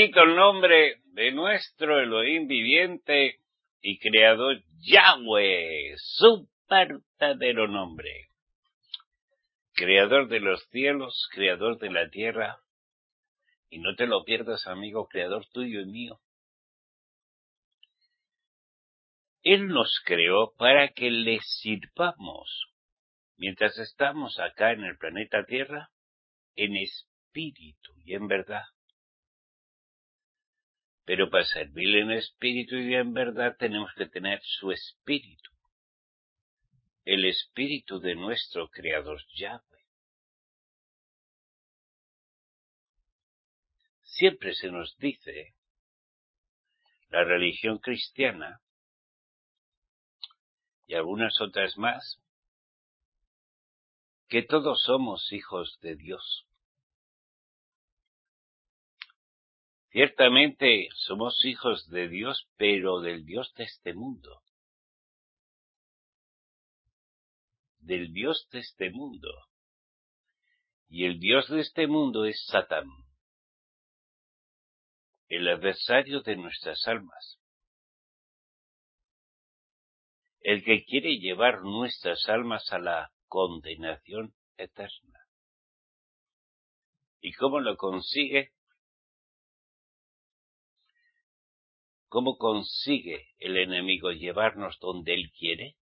Bendito el nombre de nuestro Elohim viviente y creador Yahweh, su verdadero nombre. Creador de los cielos, creador de la tierra. Y no te lo pierdas, amigo, creador tuyo y mío. Él nos creó para que le sirvamos mientras estamos acá en el planeta Tierra, en espíritu y en verdad. Pero para servirle en espíritu y en verdad tenemos que tener su espíritu, el espíritu de nuestro Creador Yahweh. Siempre se nos dice, la religión cristiana y algunas otras más, que todos somos hijos de Dios. Ciertamente somos hijos de Dios, pero del Dios de este mundo. Del Dios de este mundo. Y el Dios de este mundo es Satán, el adversario de nuestras almas. El que quiere llevar nuestras almas a la condenación eterna. ¿Y cómo lo consigue? ¿Cómo consigue el enemigo llevarnos donde él quiere?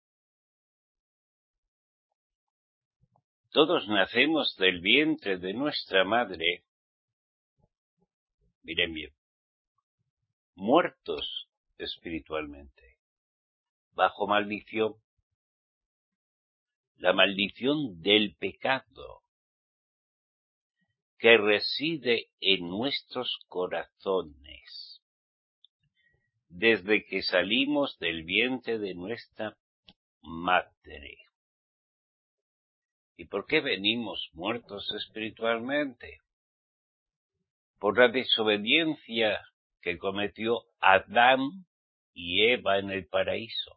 Todos nacemos del vientre de nuestra madre, miren bien, muertos espiritualmente, bajo maldición, la maldición del pecado que reside en nuestros corazones, desde que salimos del vientre de nuestra madre. ¿Y por qué venimos muertos espiritualmente? Por la desobediencia que cometió Adán y Eva en el paraíso.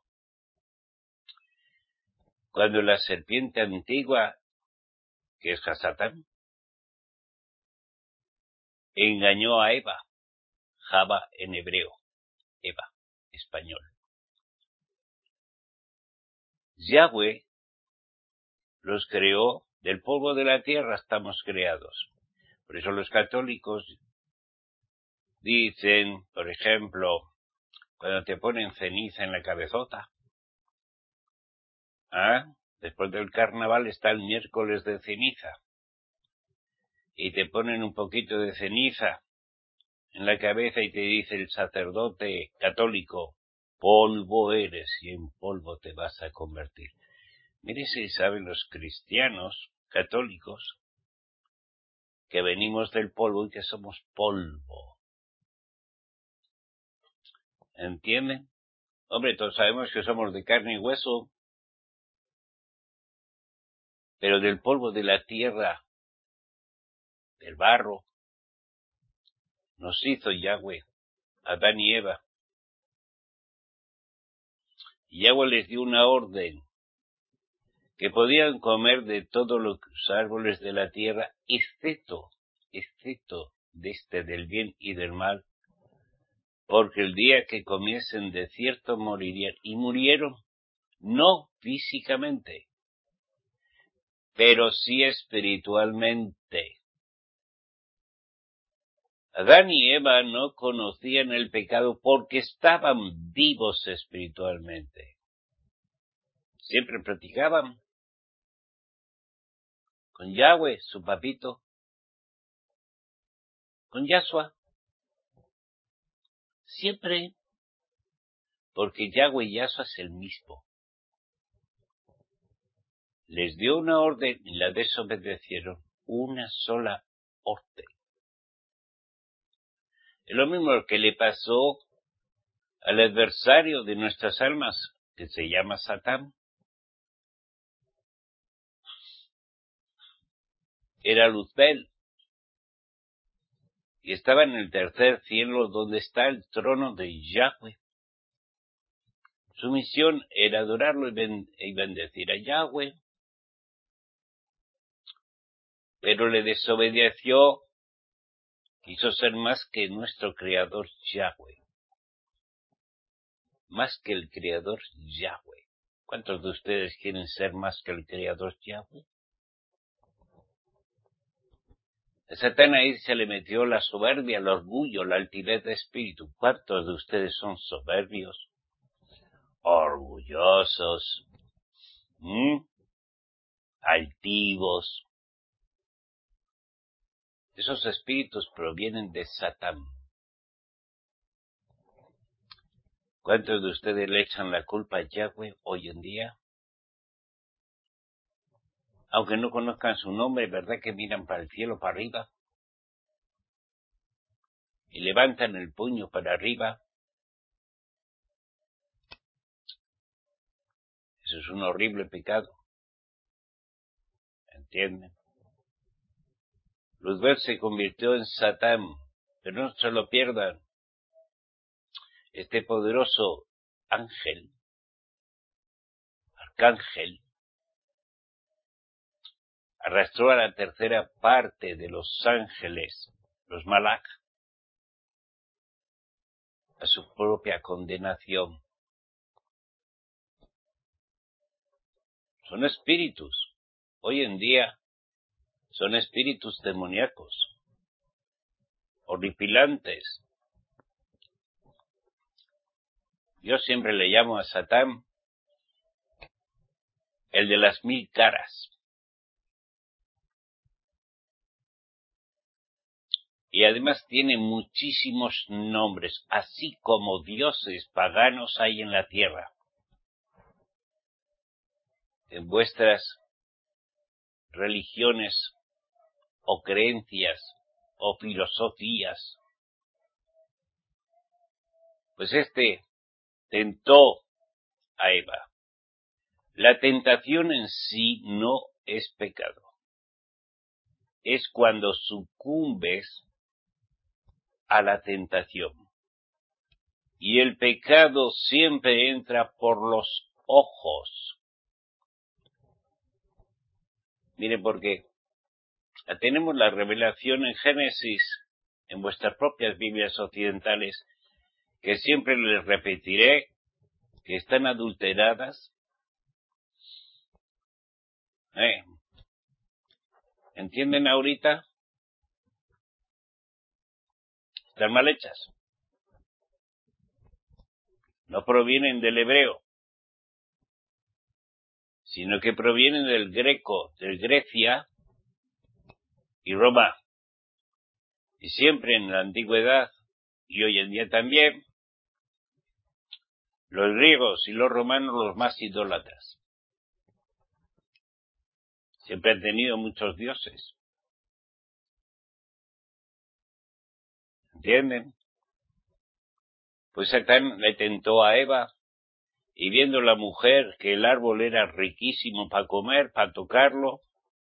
Cuando la serpiente antigua, que es Satán, engañó a Eva, Java en hebreo, Eva, español. Yahweh los creó, del polvo de la tierra estamos creados. Por eso los católicos dicen, por ejemplo, cuando te ponen ceniza en la cabezota, después del carnaval está el miércoles de ceniza, y te ponen un poquito de ceniza en la cabeza y te dice el sacerdote católico, polvo eres y en polvo te vas a convertir. Mire si saben los cristianos católicos que venimos del polvo y que somos polvo. ¿Entienden? Hombre, todos sabemos que somos de carne y hueso, pero del polvo de la tierra, del barro, nos hizo Yahweh, Adán y Eva. Y Yahweh les dio una orden, que podían comer de todos los árboles de la tierra, excepto del bien y del mal, porque el día que comiesen de cierto morirían, y murieron, no físicamente, pero sí espiritualmente. Adán y Eva no conocían el pecado porque estaban vivos espiritualmente. Siempre practicaban con Yahweh, su papito, con Yahshua. Siempre, porque Yahweh y Yahshua es el mismo. Les dio una orden y la desobedecieron, una sola orden. Es lo mismo que le pasó al adversario de nuestras almas, que se llama Satán. Era Luzbel, y estaba en el tercer cielo donde está el trono de Yahweh. Su misión era adorarlo y bendecir a Yahweh, pero le desobedeció quiso ser más que nuestro Creador Yahweh. Más que el Creador Yahweh. ¿Cuántos de ustedes quieren ser más que el Creador Yahweh? A Satán ahí se le metió la soberbia, el orgullo, la altivez de espíritu. ¿Cuántos de ustedes son soberbios, orgullosos, altivos? Esos espíritus provienen de Satán. ¿Cuántos de ustedes le echan la culpa a Yahweh hoy en día? Aunque no conozcan su nombre, ¿verdad que miran para el cielo, para arriba? Y levantan el puño para arriba. Eso es un horrible pecado. ¿Entienden? Luzbel se convirtió en Satán, pero no se lo pierdan. Este poderoso ángel, arcángel, arrastró a la tercera parte de los ángeles, los malach, a su propia condenación. Son espíritus. Hoy en día son espíritus demoníacos, horripilantes. Yo siempre le llamo a Satán el de las 1000 caras. Y además tiene muchísimos nombres, así como dioses paganos hay en la tierra. En vuestras religiones o creencias o filosofías, pues tentó a Eva. La tentación en sí no es pecado. Es cuando sucumbes a la tentación. Y el pecado siempre entra por los ojos. Mire, porque tenemos la revelación en Génesis, en vuestras propias Biblias occidentales, que siempre les repetiré que están adulteradas. ¿Entienden ahorita? Están mal hechas. No provienen del hebreo, sino que provienen del greco, del Grecia y Roma. Y siempre en la antigüedad, y hoy en día también, los griegos y los romanos los más idólatras. Siempre han tenido muchos dioses. ¿Entienden? Pues Satán le tentó a Eva, y viendo la mujer que el árbol era riquísimo para comer, para tocarlo,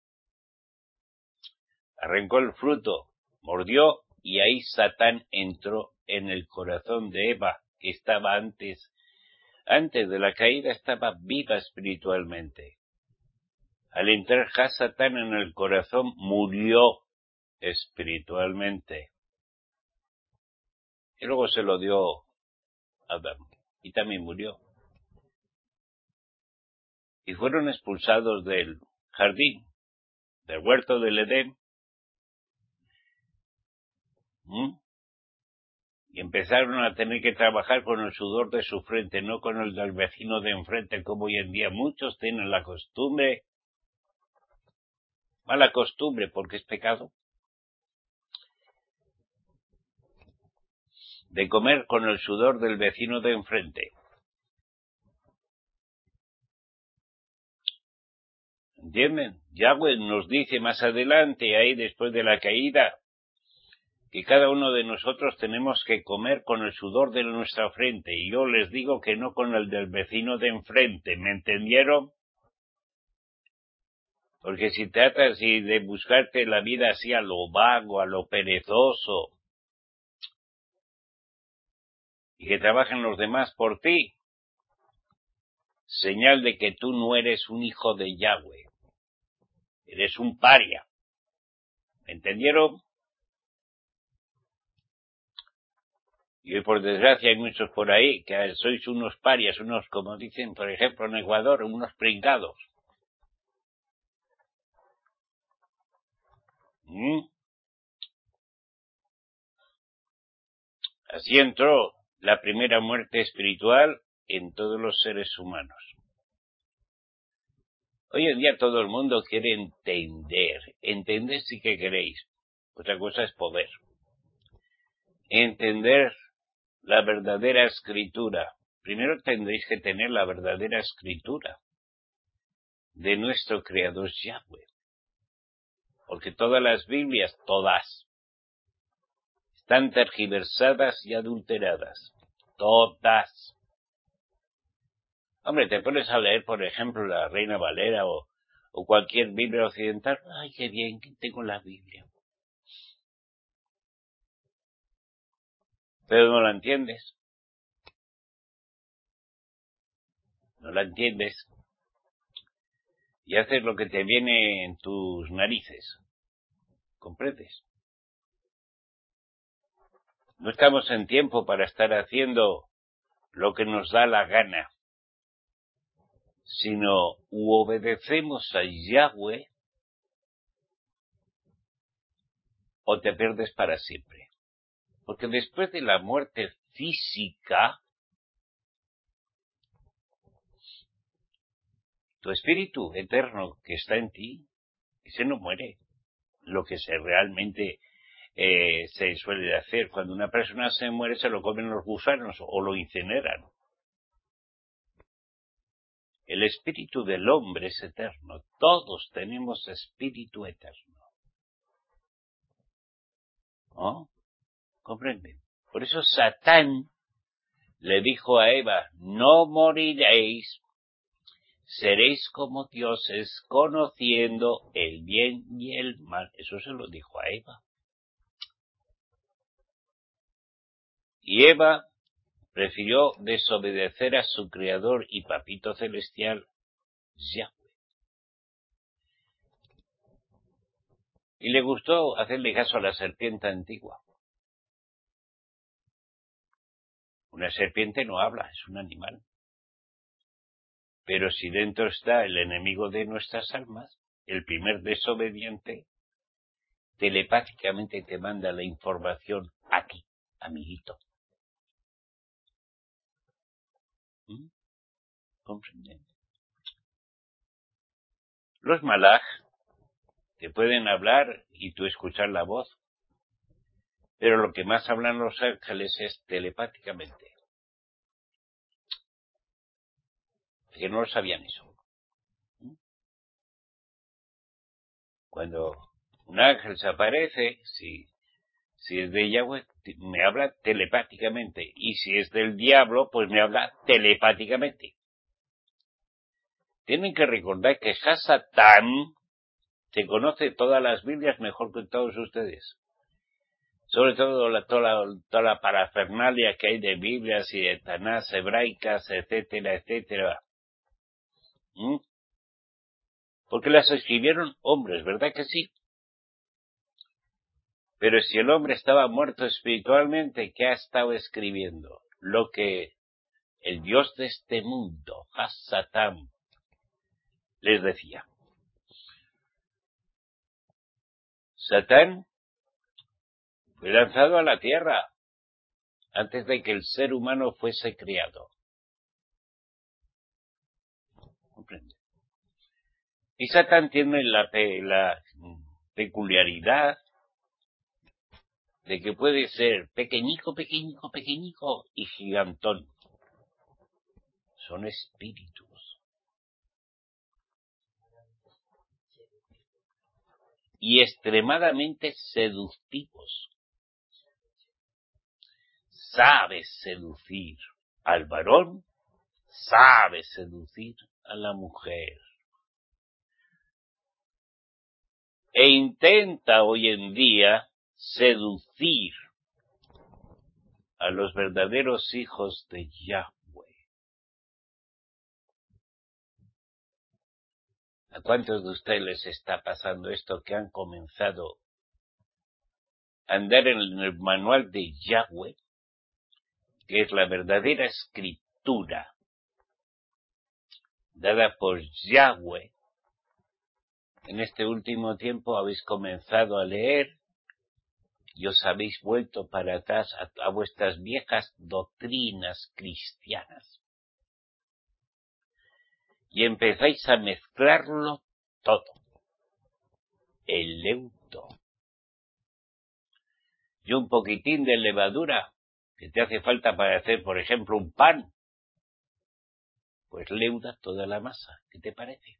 arrancó el fruto, mordió, y ahí Satán entró en el corazón de Eva, que estaba antes de la caída, estaba viva espiritualmente. Al entrar Satán en el corazón, murió espiritualmente. Y luego se lo dio a Adán, y también murió. Y fueron expulsados del jardín, del huerto del Edén, y empezaron a tener que trabajar con el sudor de su frente, no con el del vecino de enfrente, como hoy en día muchos tienen la costumbre, mala costumbre porque es pecado, de comer con el sudor del vecino de enfrente. ¿Entienden? Yahweh nos dice más adelante, ahí después de la caída, que cada uno de nosotros tenemos que comer con el sudor de nuestra frente, y yo les digo que no con el del vecino de enfrente, ¿me entendieron? Porque si tratas de buscarte la vida así a lo vago, a lo perezoso, y que trabajen los demás por ti, señal de que tú no eres un hijo de Yahweh, eres un paria. ¿Me entendieron? Y hoy, por desgracia, hay muchos por ahí que sois unos parias, unos, como dicen, por ejemplo, en Ecuador, unos pringados. Así entró la primera muerte espiritual en todos los seres humanos. Hoy en día todo el mundo quiere entender sí que queréis. Otra cosa es poder. Entender la verdadera escritura. Primero tendréis que tener la verdadera escritura de nuestro Creador Yahweh. Porque todas las Biblias, todas, están tergiversadas y adulteradas. Todas. Hombre, te pones a leer, por ejemplo, la Reina Valera o cualquier Biblia occidental. ¡Ay, qué bien que tengo la Biblia! Pero no la entiendes. No la entiendes. Y haces lo que te viene en tus narices. ¿Comprendes? No estamos en tiempo para estar haciendo lo que nos da la gana, sino obedecemos a Yahweh o te pierdes para siempre. Porque después de la muerte física, tu espíritu eterno que está en ti, ese no muere. Lo que realmente se suele hacer. Cuando una persona se muere, se lo comen los gusanos o lo incineran. El espíritu del hombre es eterno. Todos tenemos espíritu eterno. ¿No? ¿Comprenden? Por eso Satán le dijo a Eva, no moriréis, seréis como dioses, conociendo el bien y el mal. Eso se lo dijo a Eva. Y Eva prefirió desobedecer a su Creador y Papito Celestial, Yahweh. Y le gustó hacerle caso a la serpiente antigua. Una serpiente no habla, es un animal. Pero si dentro está el enemigo de nuestras almas, el primer desobediente, telepáticamente te manda la información a ti, amiguito. ¿Comprenden? Los malaj te pueden hablar y tú escuchar la voz, pero lo que más hablan los ángeles es telepáticamente. Que no lo sabían eso. Cuando un ángel se aparece, si es de Yahweh, me habla telepáticamente. Y si es del diablo, pues me habla telepáticamente. Tienen que recordar que Hasatán se conoce todas las Biblias mejor que todos ustedes. Sobre todo toda la parafernalia que hay de Biblias y de Tanás hebraicas, etcétera, etcétera. Porque las escribieron hombres, ¿verdad que sí? Pero si el hombre estaba muerto espiritualmente, ¿qué ha estado escribiendo? Lo que el Dios de este mundo, Hasatán, les decía. Satán fue lanzado a la tierra antes de que el ser humano fuese creado. ¿Comprende? Y Satán tiene la peculiaridad de que puede ser pequeñico y gigantón. Son espíritus. Y extremadamente seductivos. Sabe seducir al varón, sabe seducir a la mujer. E intenta hoy en día seducir a los verdaderos hijos de Yahweh. ¿A cuántos de ustedes les está pasando esto que han comenzado a andar en el manual de Yahweh que es la verdadera escritura dada por Yahweh, en este último tiempo habéis comenzado a leer y os habéis vuelto para atrás a vuestras viejas doctrinas cristianas. Y empezáis a mezclarlo todo. El leudo. Y un poquitín de levadura que te hace falta para hacer, por ejemplo, un pan. Pues leuda toda la masa. ¿Qué te parece?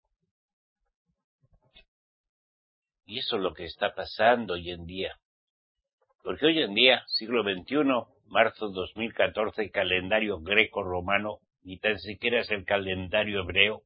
Y eso es lo que está pasando hoy en día. Porque hoy en día, siglo XXI, marzo 2014, calendario greco-romano, ni tan siquiera es el calendario hebreo.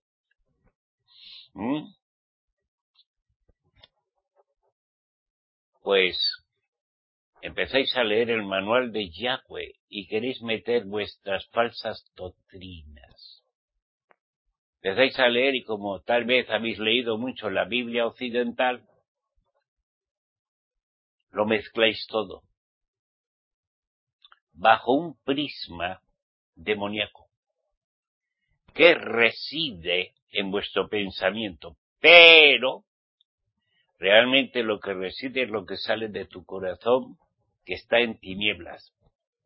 Pues empezáis a leer el manual de Yahweh y queréis meter vuestras falsas doctrinas. Empezáis a leer y como tal vez habéis leído mucho la Biblia occidental, lo mezcláis todo bajo un prisma demoníaco que reside en vuestro pensamiento, pero realmente lo que reside es lo que sale de tu corazón, que está en tinieblas.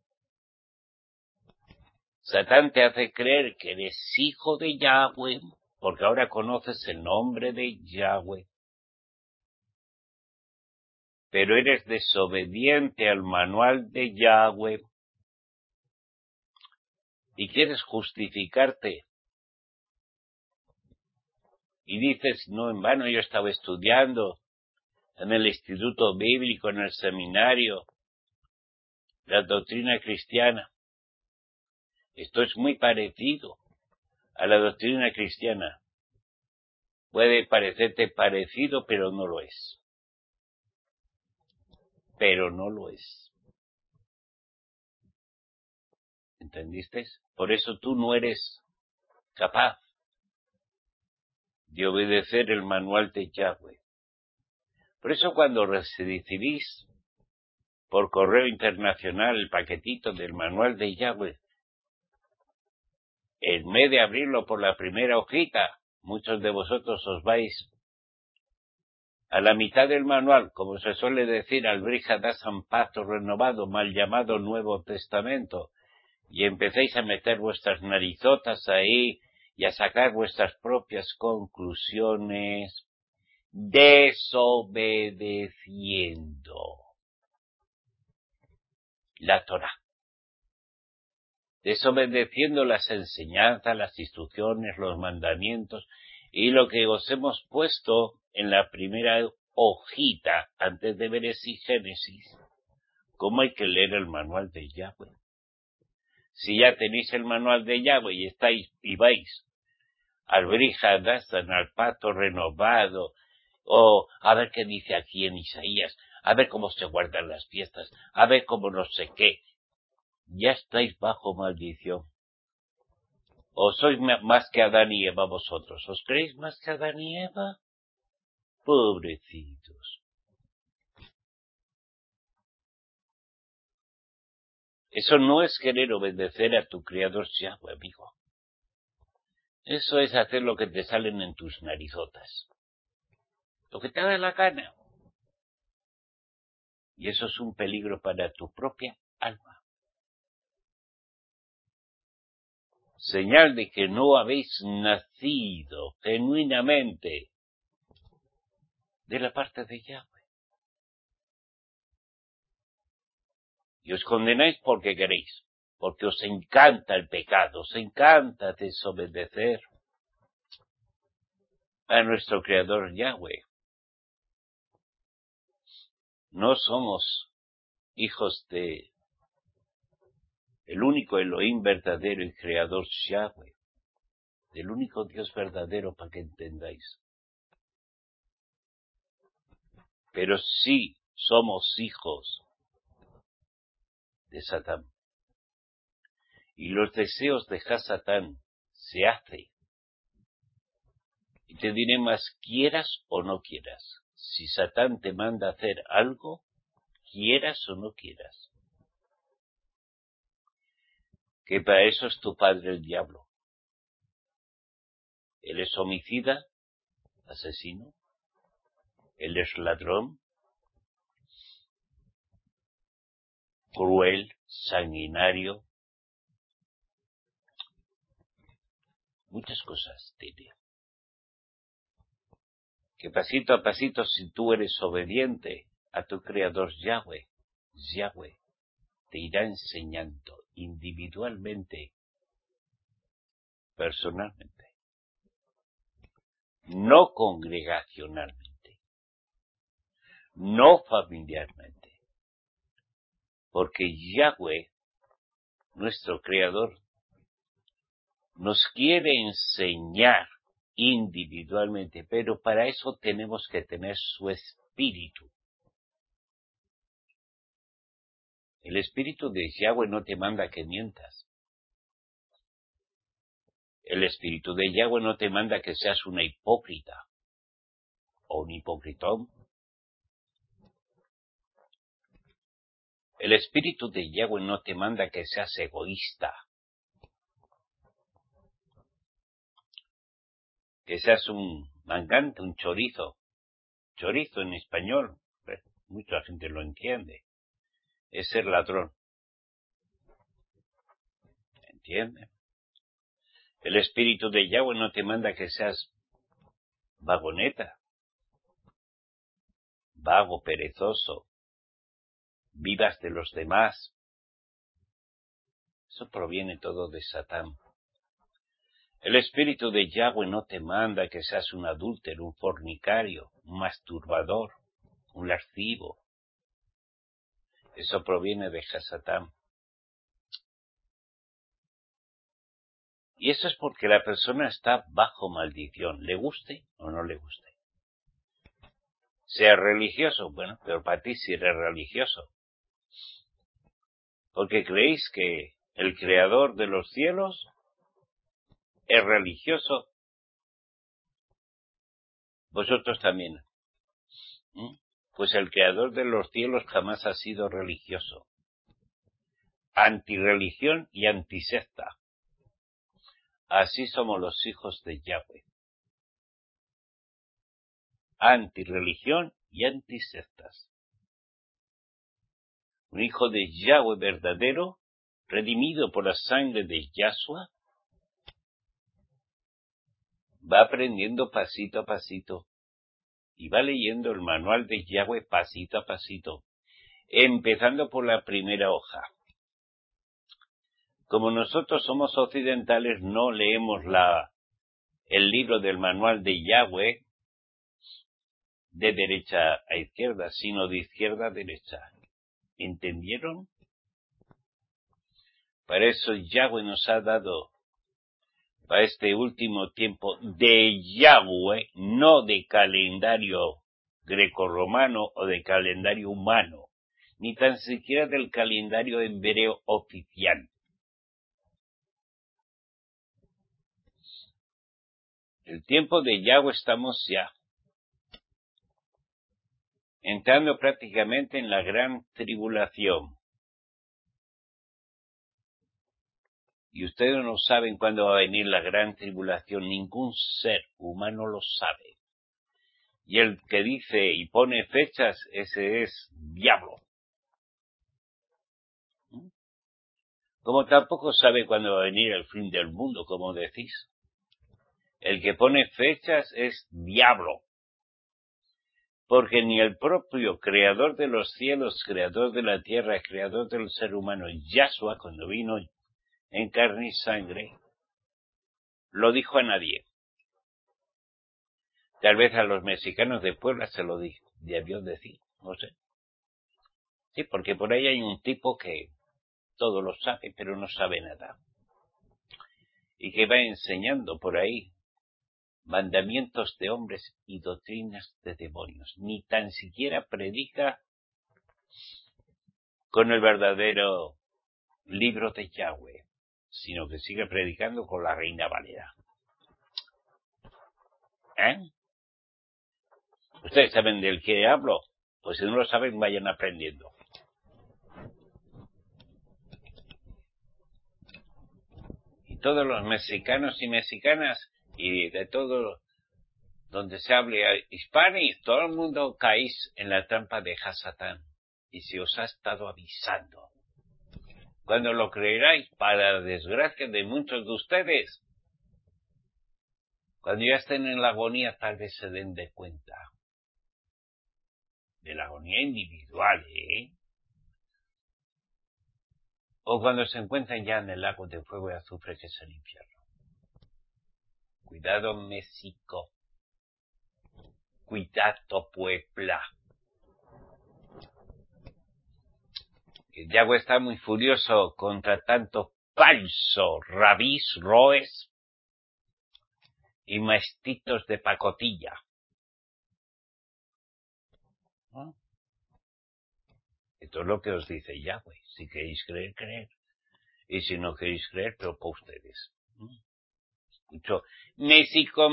Satán te hace creer que eres hijo de Yahweh, porque ahora conoces el nombre de Yahweh, pero eres desobediente al manual de Yahweh y quieres justificarte. Y dices, no, en vano, yo estaba estudiando en el instituto bíblico, en el seminario, la doctrina cristiana. Esto es muy parecido a la doctrina cristiana. Puede parecerte parecido, pero no lo es. Pero no lo es. ¿Entendiste? Por eso tú no eres capaz de obedecer el manual de Yahweh. Por eso cuando recibís por correo internacional el paquetito del manual de Yahweh, en vez de abrirlo por la primera hojita, muchos de vosotros os vais a la mitad del manual, como se suele decir, al Brija da San Pacto renovado, mal llamado Nuevo Testamento, y empecéis a meter vuestras narizotas ahí y a sacar vuestras propias conclusiones, desobedeciendo la Torá, desobedeciendo las enseñanzas, las instrucciones, los mandamientos y lo que os hemos puesto en la primera hojita antes de ver ese Génesis, cómo hay que leer el manual de Yahweh. Si ya tenéis el manual de Yahweh y estáis y vais al Brit Hadassan, al pacto renovado, o a ver qué dice aquí en Isaías, a ver cómo se guardan las fiestas, a ver cómo no sé qué, ya estáis bajo maldición. ¿O sois más que Adán y Eva vosotros? ¿Os creéis más que Adán y Eva? Pobrecitos. Eso no es querer obedecer a tu Creador Yahweh, amigo. Eso es hacer lo que te salen en tus narizotas. Lo que te da la gana. Y eso es un peligro para tu propia alma. Señal de que no habéis nacido genuinamente de la parte de Yahweh. Y os condenáis porque queréis, porque os encanta el pecado, os encanta desobedecer a nuestro Creador Yahweh. No somos hijos de el único Elohim verdadero y Creador Yahweh, del único Dios verdadero, para que entendáis. Pero sí somos hijos de Satán. Y los deseos de Satán se hacen. Y te diré más, quieras o no quieras. Si Satán te manda a hacer algo, quieras o no quieras. que para eso es tu padre el diablo. Él es homicida, asesino, él es ladrón, cruel, sanguinario, muchas cosas tiene. Que pasito a pasito, si tú eres obediente a tu Creador Yahweh, te irá enseñando individualmente, personalmente, no congregacionalmente, no familiarmente, porque Yahweh, nuestro Creador, nos quiere enseñar individualmente, pero para eso tenemos que tener su espíritu. El espíritu de Yahweh no te manda que mientas. El espíritu de Yahweh no te manda que seas una hipócrita o un hipocritón. El espíritu de Yahweh no te manda que seas egoísta, que seas un mangante, un chorizo. Chorizo en español, mucha gente lo entiende. Es ser ladrón. ¿Entiende? El espíritu de Yahweh no te manda que seas vagoneta, vago, perezoso, vivas de los demás. Eso proviene todo de Satán. El espíritu de Yahweh no te manda que seas un adúltero, un fornicario, un masturbador, un lascivo. Eso proviene de Satán. Y eso es porque la persona está bajo maldición, le guste o no le guste. Sea religioso, bueno, pero para ti sí eres religioso. Porque creéis que el Creador de los cielos es religioso. Vosotros también. Pues el Creador de los cielos jamás ha sido religioso. Antirreligión y antisecta. Así somos los hijos de Yahweh. Antirreligión y antisectas. Un hijo de Yahweh verdadero, redimido por la sangre de Yahshua, va aprendiendo pasito a pasito y va leyendo el manual de Yahweh pasito a pasito, empezando por la primera hoja. Como nosotros somos occidentales, no leemos el libro del manual de Yahweh de derecha a izquierda, sino de izquierda a derecha. ¿Entendieron? Para eso Yahweh nos ha dado, para este último tiempo, de Yahweh, no de calendario grecorromano o de calendario humano, ni tan siquiera del calendario hebreo oficial. El tiempo de Yahweh estamos ya entrando prácticamente en la gran tribulación. Y ustedes no saben cuándo va a venir la gran tribulación, ningún ser humano lo sabe. Y el que dice y pone fechas, ese es diablo. Como tampoco sabe cuándo va a venir el fin del mundo, como decís. El que pone fechas es diablo. Porque ni el propio creador de los cielos, creador de la tierra, creador del ser humano, Yahshua, cuando vino en carne y sangre, lo dijo a nadie. Tal vez a los mexicanos de Puebla se lo debió decir, no sé. Sí, porque por ahí hay un tipo que todo lo sabe, pero no sabe nada. Y que va enseñando por ahí mandamientos de hombres y doctrinas de demonios. Ni tan siquiera predica con el verdadero libro de Yahweh, sino que sigue predicando con la Reina Valera. ¿Ustedes saben del que hablo? Pues si no lo saben, vayan aprendiendo. Y todos los mexicanos y mexicanas, y de todo donde se hable hispanic, todo el mundo caéis en la trampa de Hasatán. Y se os ha estado avisando. Cuando lo creeráis, para desgracia de muchos de ustedes, cuando ya estén en la agonía, tal vez se den de cuenta. De la agonía individual, O cuando se encuentren ya en el lago de fuego y azufre que es el infierno. Cuidado, México. Cuidado, Puebla. El Yahweh está muy furioso contra tanto falso rabís, roes y maestitos de pacotilla. ¿No? Esto es lo que os dice Yahweh. Si queréis creer, creer. Y si no queréis creer, pero para ustedes. Escucho, México,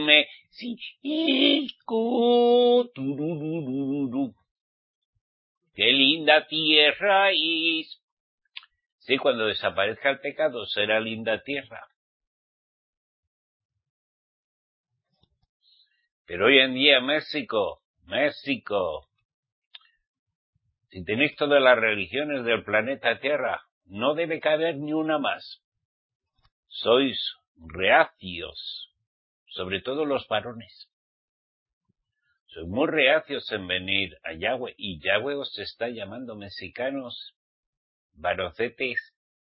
tururururu. ¡Qué linda tierra es! Sí, cuando desaparezca el pecado, será linda tierra. Pero hoy en día, México, si tenéis todas las religiones del planeta Tierra, no debe caber ni una más. Sois reacios, sobre todo los varones. Sois muy reacios en venir a Yahweh, y Yahweh os está llamando mexicanos, varocetes.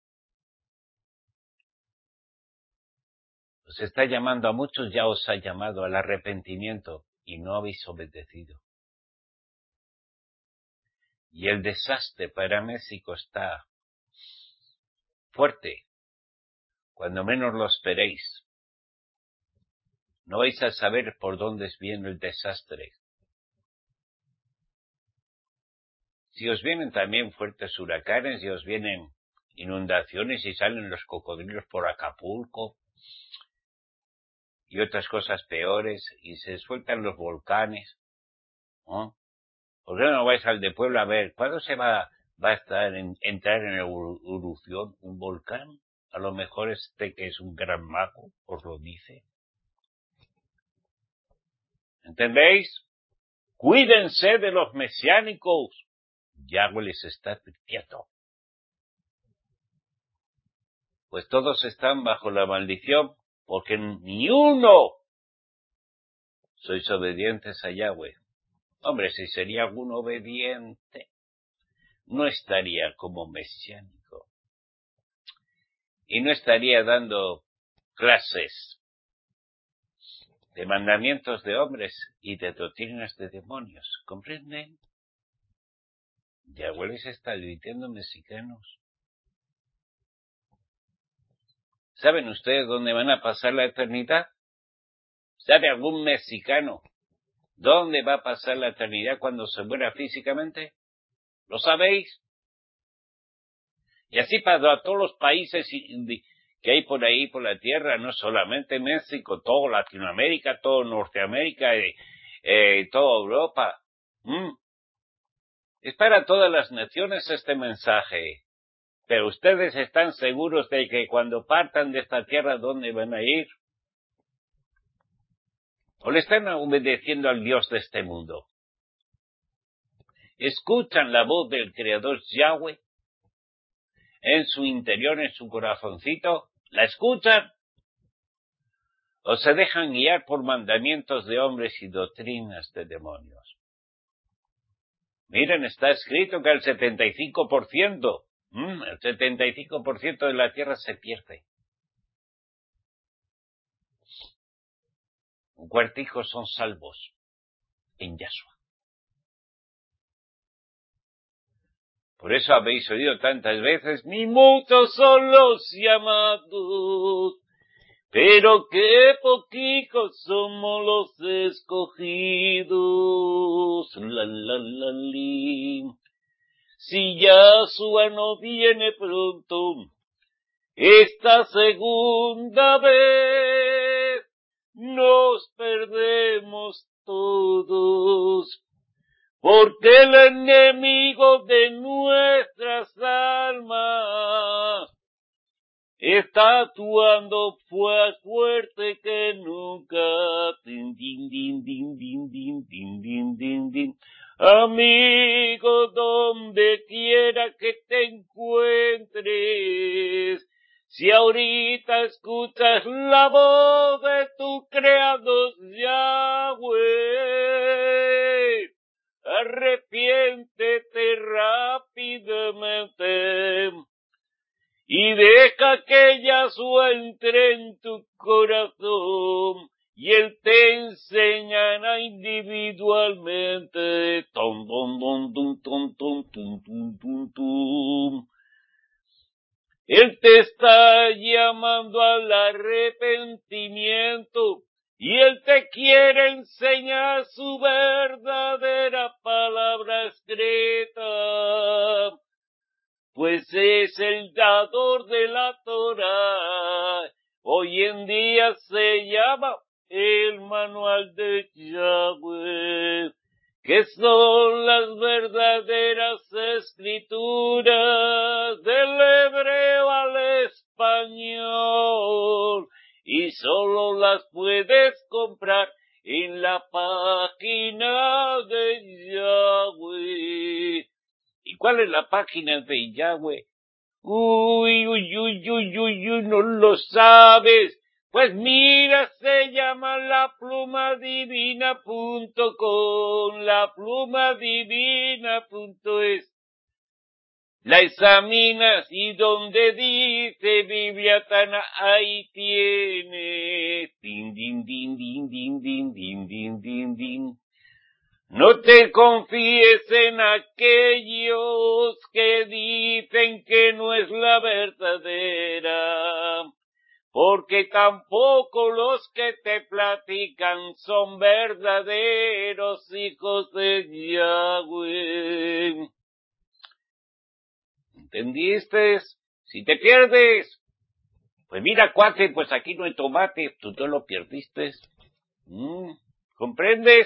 Os está llamando a muchos, ya os ha llamado al arrepentimiento, y no habéis obedecido. Y el desastre para México está fuerte, cuando menos lo esperéis. No vais a saber por dónde viene el desastre. Si os vienen también fuertes huracanes, y os vienen inundaciones, y salen los cocodrilos por Acapulco, y otras cosas peores, y se sueltan los volcanes, ¿no? ¿Por qué no vais al de Puebla a ver cuándo se va a entrar en erupción un volcán? A lo mejor que es un gran mago os lo dice. ¿Entendéis? Cuídense de los mesiánicos. Yahweh les está advirtiendo. Pues todos están bajo la maldición, porque ni uno sois obedientes a Yahweh. Hombre, si sería algún obediente, no estaría como mesiánico. Y no estaría dando clases de mandamientos de hombres y de doctrinas de demonios. ¿Comprenden? Yahweh les está advirtiendo, mexicanos. ¿Saben ustedes dónde van a pasar la eternidad? ¿Sabe algún mexicano dónde va a pasar la eternidad cuando se muera físicamente? ¿Lo sabéis? Y así para todos los países que hay por ahí, por la tierra, no solamente México, todo Latinoamérica, todo Norteamérica, toda Europa. Es para todas las naciones este mensaje. Pero ustedes están seguros de que cuando partan de esta tierra, ¿dónde van a ir? ¿O le están obedeciendo al Dios de este mundo? ¿Escuchan la voz del Creador Yahweh en su interior, en su corazoncito? ¿La escuchan? ¿O se dejan guiar por mandamientos de hombres y doctrinas de demonios? Miren, está escrito que el 75%, el 75% de la tierra se pierde. Un cuartico son salvos en Yahshua. Por eso habéis oído tantas veces, ni muchos son los llamados, pero qué poquitos somos los escogidos. Si Yahshua no viene pronto, esta segunda vez, nos perdemos todos. Porque el enemigo de nuestras almas está actuando más fuerte que nunca. Din, din, din, din, din, din, din, din, din, din. Amigo, donde quiera que te encuentres, si ahorita escuchas la voz de tu creador Yahweh, arrepiéntete rápidamente y deja que Yahshua entre en tu corazón y Él te enseñará individualmente. Tum, tum, tum, tum, tum, tum, tum, tum, tum, tum. Él te está llamando al arrepentimiento y Él te quiere enseñar su verdadera palabra escrita, pues es el dador de la Torah. Hoy en día se llama el manual de Yahweh, que son las verdaderas escrituras del hebreo al español, y solo las puedes comprar en la página de Yahweh. ¿Y cuál es la página de Yahweh? Uy, no lo sabes. Pues mira, se llama laplumadivina.com, laplumadivina.es. La examinas y donde dice Biblia Tana, ahí tienes. Din, din, din, din, din, din, din, din, din, din. No te confíes en aquellos que dicen que no es la verdadera, porque tampoco los que te platican son verdaderos hijos de Yahweh. ¿Entendiste? Si te pierdes, pues mira, cuate, pues aquí no hay tomate, tú te lo perdiste. ¿Comprendes?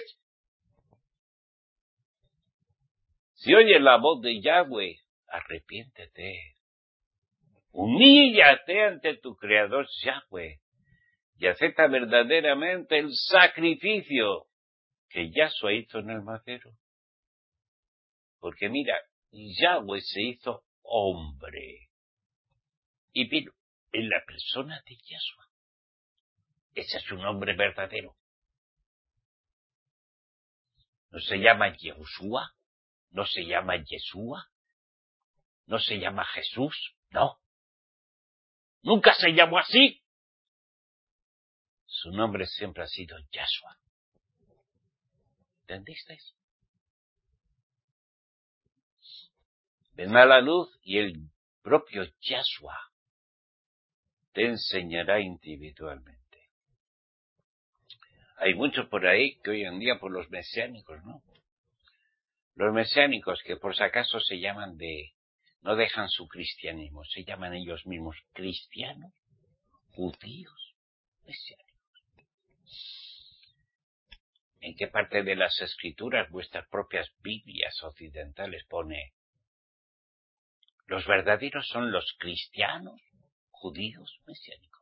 Si oyes la voz de Yahweh, arrepiéntete. Humíllate ante tu Creador Yahweh y acepta verdaderamente el sacrificio que Yahshua hizo en el madero. Porque mira, Yahweh se hizo hombre y vino en la persona de Yahshua. Ese es su nombre verdadero. No se llama Yehoshua, no se llama Yeshua, no se llama Jesús, no. Nunca se llamó así. Su nombre siempre ha sido Yahshua. ¿Entendisteis? Ven a la luz y el propio Yahshua te enseñará individualmente. Hay muchos por ahí que hoy en día, por los mesiánicos, ¿no? Los mesiánicos que por si acaso se llaman no dejan su cristianismo, se llaman ellos mismos cristianos, judíos, mesiánicos. ¿En qué parte de las escrituras, vuestras propias Biblias occidentales, pone los verdaderos son los cristianos, judíos, mesiánicos?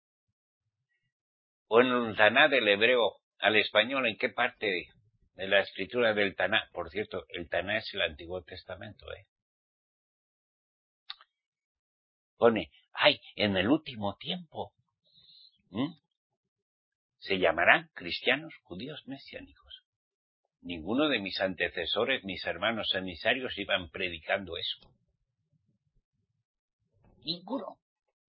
O en el Taná del hebreo al español, ¿en qué parte de la escritura del Taná? Por cierto, el Taná es el Antiguo Testamento, Pone, en el último tiempo, se llamarán cristianos, judíos, mesiánicos. Ninguno de mis antecesores, mis hermanos emisarios, iban predicando eso. Ninguno.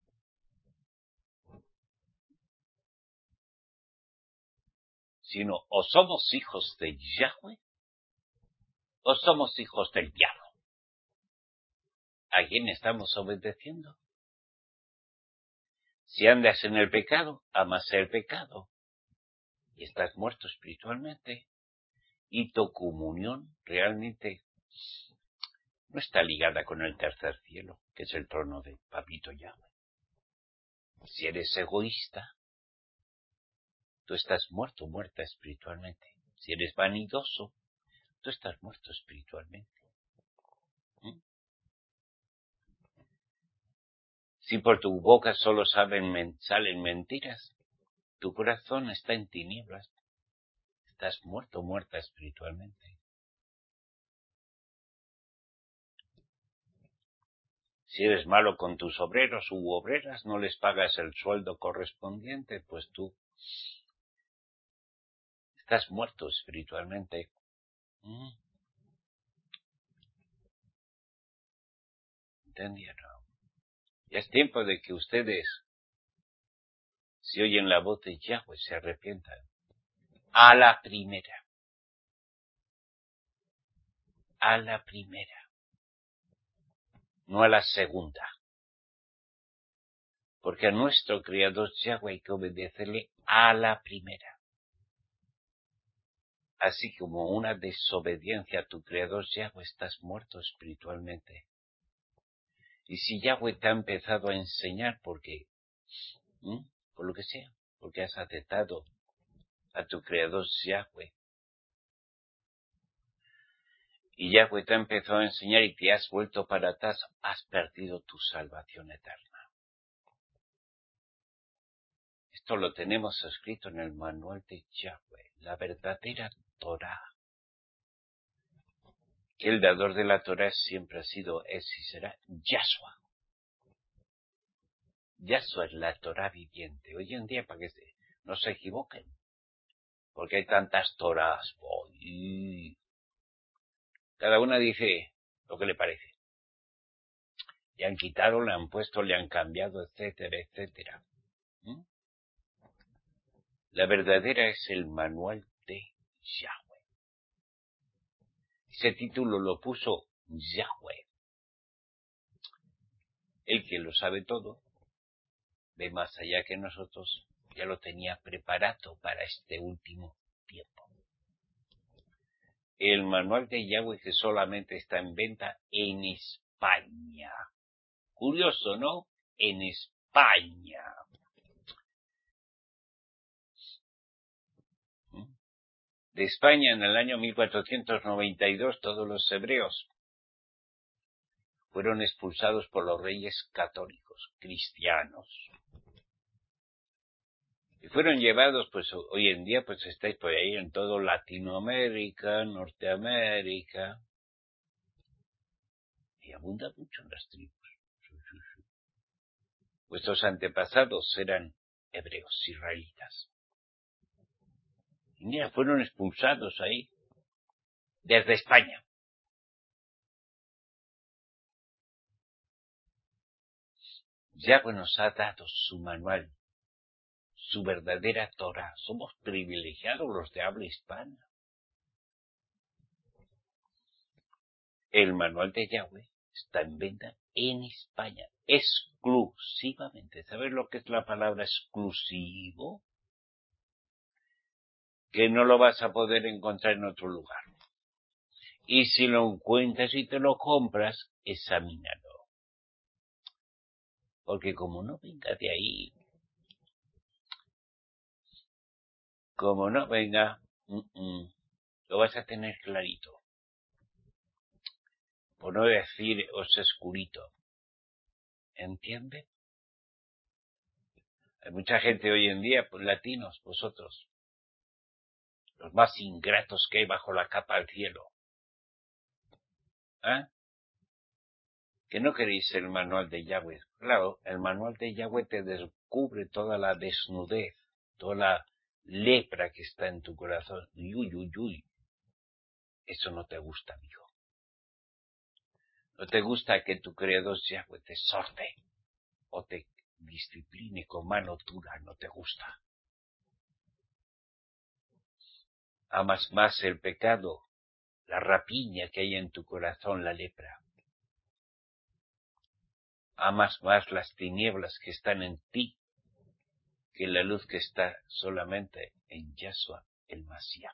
Sino, o somos hijos de Yahweh, o somos hijos del diablo. ¿A quién estamos obedeciendo? Si andas en el pecado, amas el pecado. Y estás muerto espiritualmente. Y tu comunión realmente no está ligada con el tercer cielo, que es el trono de Papito Yahweh. Si eres egoísta, tú estás muerta espiritualmente. Si eres vanidoso, tú estás muerto espiritualmente. Si por tu boca solo salen mentiras, tu corazón está en tinieblas. Estás muerto, muerta espiritualmente. Si eres malo con tus obreros u obreras, no les pagas el sueldo correspondiente, pues tú estás muerto espiritualmente. ¿Entendieron? Ya es tiempo de que ustedes, si oyen la voz de Yahweh, se arrepientan. A la primera. A la primera. No a la segunda. Porque a nuestro Creador Yahweh hay que obedecerle a la primera. Así como una desobediencia a tu Creador Yahweh, estás muerto espiritualmente. Y si Yahweh te ha empezado a enseñar porque, por lo que sea, porque has aceptado a tu Creador Yahweh, y Yahweh te ha empezado a enseñar y te has vuelto para atrás, has perdido tu salvación eterna. Esto lo tenemos escrito en el manual de Yahweh, la verdadera Torah. Que el dador de la Torah siempre ha sido, es y será Yahshua. Yahshua es la Torah viviente. Hoy en día, para que no se equivoquen, porque hay tantas Torahs. Cada una dice lo que le parece. Le han quitado, le han puesto, le han cambiado, etcétera, etcétera. La verdadera es el manual de Yahweh. Ese título lo puso Yahweh. El que lo sabe todo, ve más allá que nosotros, ya lo tenía preparado para este último tiempo. El manual de Yahweh que solamente está en venta en España. Curioso, ¿no? En España. De España en el año 1492 todos los hebreos fueron expulsados por los reyes católicos, cristianos. Y fueron llevados, pues hoy en día pues estáis por ahí en todo Latinoamérica, Norteamérica. Y abunda mucho en las tribus. Vuestros antepasados eran hebreos, israelitas. Y mira, fueron expulsados ahí, desde España. Yahweh nos ha dado su manual, su verdadera Torah. Somos privilegiados los de habla hispana. El manual de Yahweh está en venta en España, exclusivamente. ¿Sabes lo que es la palabra exclusivo? Que no lo vas a poder encontrar en otro lugar. Y si lo encuentras y te lo compras, examínalo. Porque como no venga de ahí, lo vas a tener clarito. Por no decir oscurito. ¿Entiende? Hay mucha gente hoy en día, pues latinos, vosotros, los más ingratos que hay bajo la capa del cielo. Que no queréis el manual de Yahweh. Claro, el manual de Yahweh te descubre toda la desnudez, toda la lepra que está en tu corazón. Uy. Eso no te gusta, amigo. No te gusta que tu Creador Yahweh te sorte o te discipline con mano dura, no te gusta. Amas más el pecado, la rapiña que hay en tu corazón, la lepra. Amas más las tinieblas que están en ti que la luz que está solamente en Yahshua el Mashiach.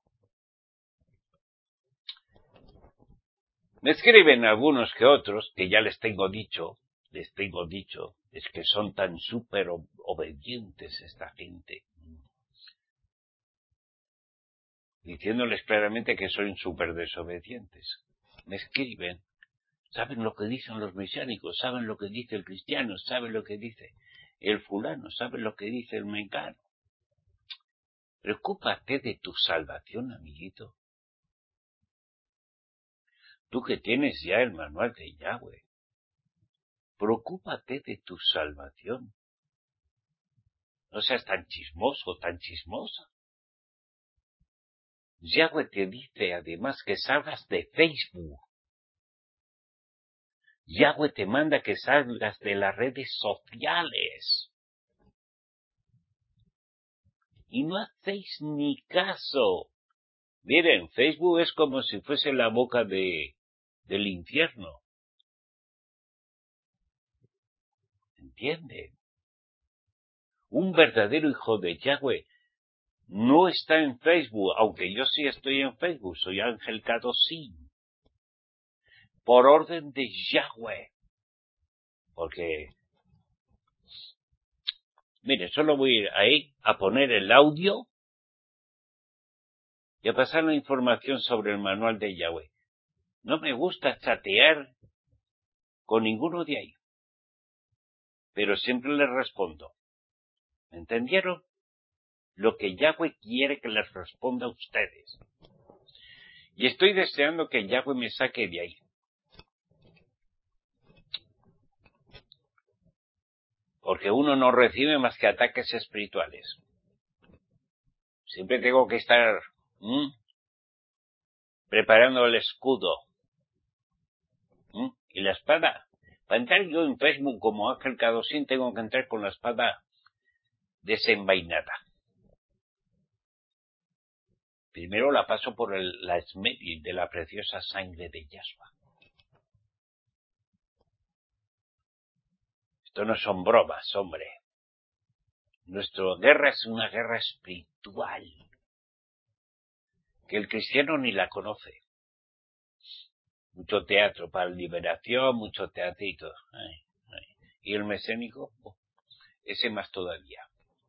Me escriben algunos que otros, que ya les tengo dicho, es que son tan súper obedientes esta gente. Diciéndoles claramente que son súper desobedientes. Me escriben Saben lo que dicen los mesiánicos, saben lo que dice el cristiano, saben lo que dice el fulano, saben lo que dice el mengano. Preocúpate de tu salvación, amiguito. Tú que tienes ya el manual de Yahweh, preocúpate de tu salvación. No seas tan chismoso, tan chismosa. Yahweh te dice además que salgas de Facebook. Yahweh te manda que salgas de las redes sociales. Y no hacéis ni caso. Miren, Facebook es como si fuese la boca del infierno. ¿Entienden? Un verdadero hijo de Yahweh no está en Facebook, aunque yo sí estoy en Facebook, soy Ángel Kadosín. Por orden de Yahweh. Porque, mire, solo voy a ir ahí a poner el audio y a pasar la información sobre el manual de Yahweh. No me gusta chatear con ninguno de ahí, pero siempre les respondo. ¿Me entendieron? Lo que Yahweh quiere que les responda a ustedes. Y estoy deseando que Yahweh me saque de ahí. Porque uno no recibe más que ataques espirituales. Siempre tengo que estar preparando el escudo y la espada. Para entrar yo en Facebook como Ángel Kadosín tengo que entrar con la espada desenvainada. Primero la paso por la esmeril de la preciosa sangre de Yahshua. Esto no son bromas, hombre. Nuestra guerra es una guerra espiritual, que el cristiano ni la conoce. Mucho teatro para liberación, mucho teatrito. Y el mesiánico, ese más todavía.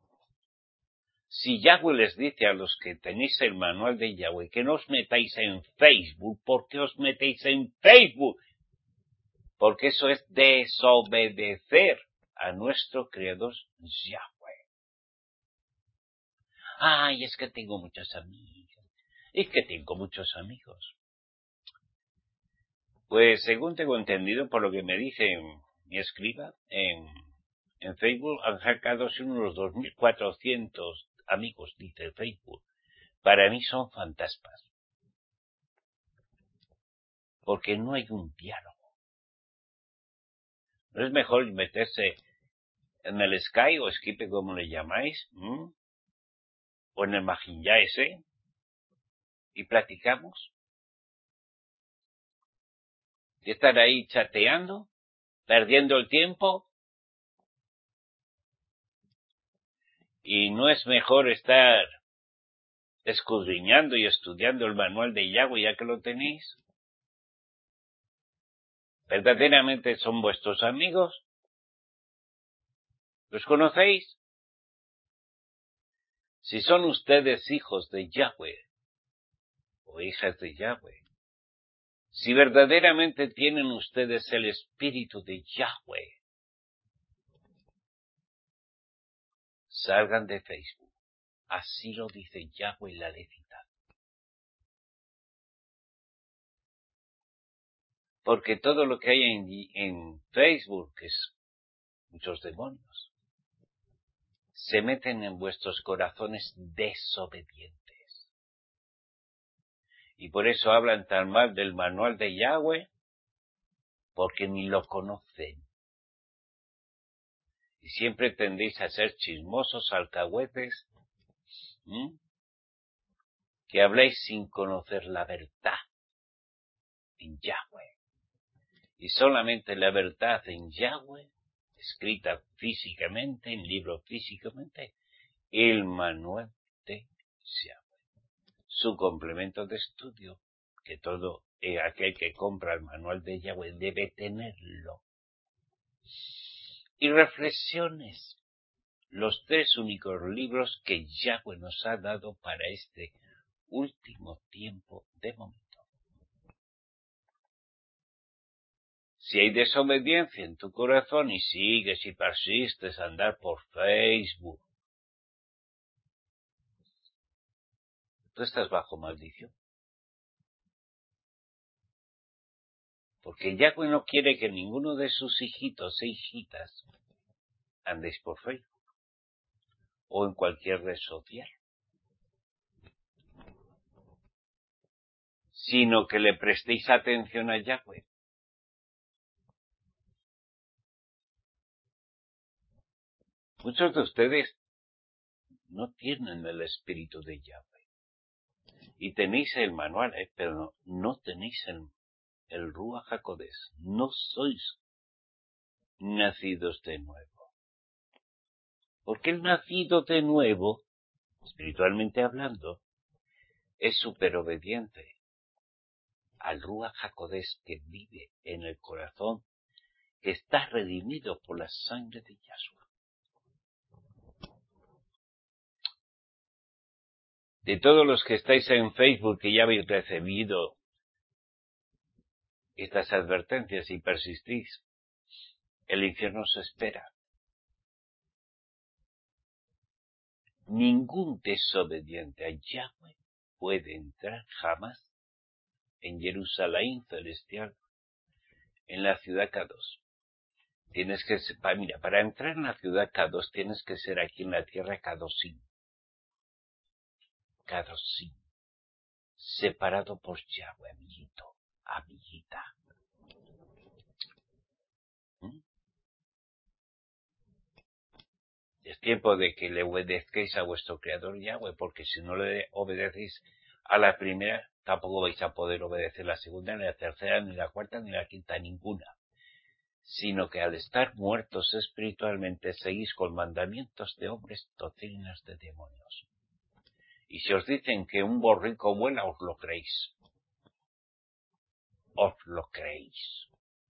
Si Yahweh les dice a los que tenéis el manual de Yahweh que no os metáis en Facebook, ¿por qué os metéis en Facebook? Porque eso es desobedecer a nuestro Creador Yahweh. Ay, es que tengo muchos amigos. Es que tengo muchos amigos. Pues según tengo entendido por lo que me dice mi escriba en Facebook, han sacado unos 2.400 amigos, dice Facebook. Para mí son fantasmas. Porque no hay un diálogo. ¿No es mejor meterse en el Skype o Skype como le llamáis? O en el Majinja ese y platicamos? ¿De estar ahí chateando? ¿Perdiendo el tiempo? ¿Y no es mejor estar escudriñando y estudiando el manual de Yahweh ya que lo tenéis? ¿Verdaderamente son vuestros amigos? ¿Los conocéis? Si son ustedes hijos de Yahweh o hijas de Yahweh, si verdaderamente tienen ustedes el espíritu de Yahweh, salgan de Facebook. Así lo dice Yahweh la Levita. Porque todo lo que hay en Facebook es muchos demonios. Se meten en vuestros corazones desobedientes. Y por eso hablan tan mal del manual de Yahweh, porque ni lo conocen. Y siempre tendéis a ser chismosos, alcahuetes, que habláis sin conocer la verdad en Yahweh. Y solamente la verdad en Yahweh, escrita físicamente, en libro físicamente, el manual de Yahweh. Su complemento de estudio, que todo aquel que compra el manual de Yahweh debe tenerlo. Y reflexiones, los 3 únicos libros que Yahweh nos ha dado para este último tiempo de momento. Si hay desobediencia en tu corazón y sigues y persistes a andar por Facebook, tú estás bajo maldición. Porque Yahweh no quiere que ninguno de sus hijitos e hijitas andéis por Facebook o en cualquier red social, sino que le prestéis atención a Yahweh. Muchos de ustedes no tienen el espíritu de Yahweh. Y tenéis el manual, pero no tenéis el Ruach HaKodesh. No sois nacidos de nuevo. Porque el nacido de nuevo, espiritualmente hablando, es superobediente al Ruach HaKodesh que vive en el corazón, que está redimido por la sangre de Yahshua. De todos los que estáis en Facebook que ya habéis recibido estas advertencias y persistís, el infierno os espera. Ningún desobediente a Yahweh puede entrar jamás en Jerusalén celestial, en la ciudad Kadosh. Tienes que ser, para entrar en la ciudad Kadosh tienes que ser aquí en la tierra Kadoshim. Kadoshim. Separado por Yahweh, amiguito, amiguita. Es tiempo de que le obedezcáis a vuestro Creador Yahweh, porque si no le obedecéis a la primera, tampoco vais a poder obedecer la segunda, ni la tercera, ni la cuarta, ni la quinta, ninguna. Sino que al estar muertos espiritualmente seguís con mandamientos de hombres, doctrinas de demonios. Y si os dicen que un borrico vuela, os lo creéis. Os lo creéis.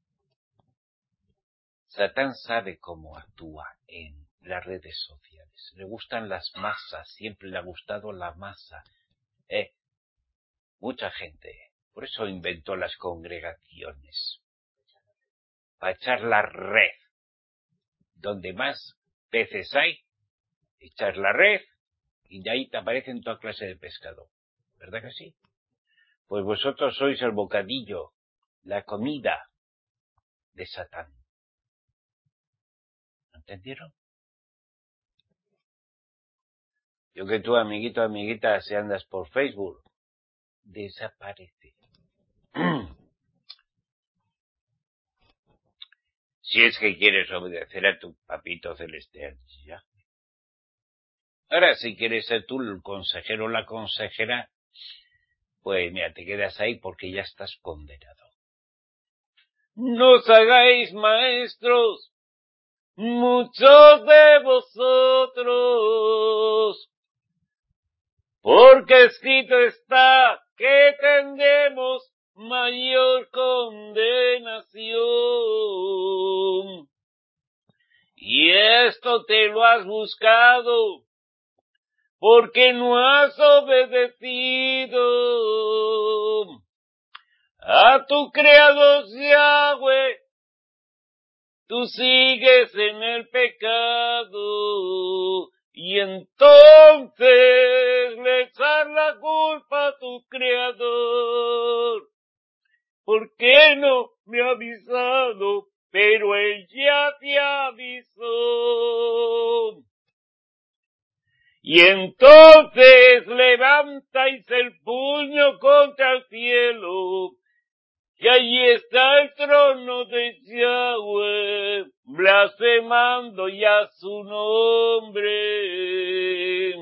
Satán sabe cómo actúa en las redes sociales. Le gustan las masas, siempre le ha gustado la masa. Mucha gente. Por eso inventó las congregaciones. Para echar la red. Donde más peces hay, echar la red y de ahí te aparecen toda clase de pescado. ¿Verdad que sí? Pues vosotros sois el bocadillo, la comida de Satán. ¿Entendieron? Yo que tú, amiguito, amiguita, si andas por Facebook, desaparece. Si es que quieres obedecer a tu papito celestial, ya. Ahora, si quieres ser tú el consejero o la consejera, pues mira, te quedas ahí porque ya estás condenado. No os hagáis maestros, muchos de vosotros, porque escrito está que tendremos mayor condenación. Y esto te lo has buscado, porque no has obedecido a tu Creador Yahweh. Tú sigues en el pecado y entonces le echas la culpa a tu Creador. ¿Por qué no me ha avisado? Pero él ya te avisó. Y entonces levantáis el puño contra el cielo, que allí está el trono de Yahweh, blasfemando ya su nombre.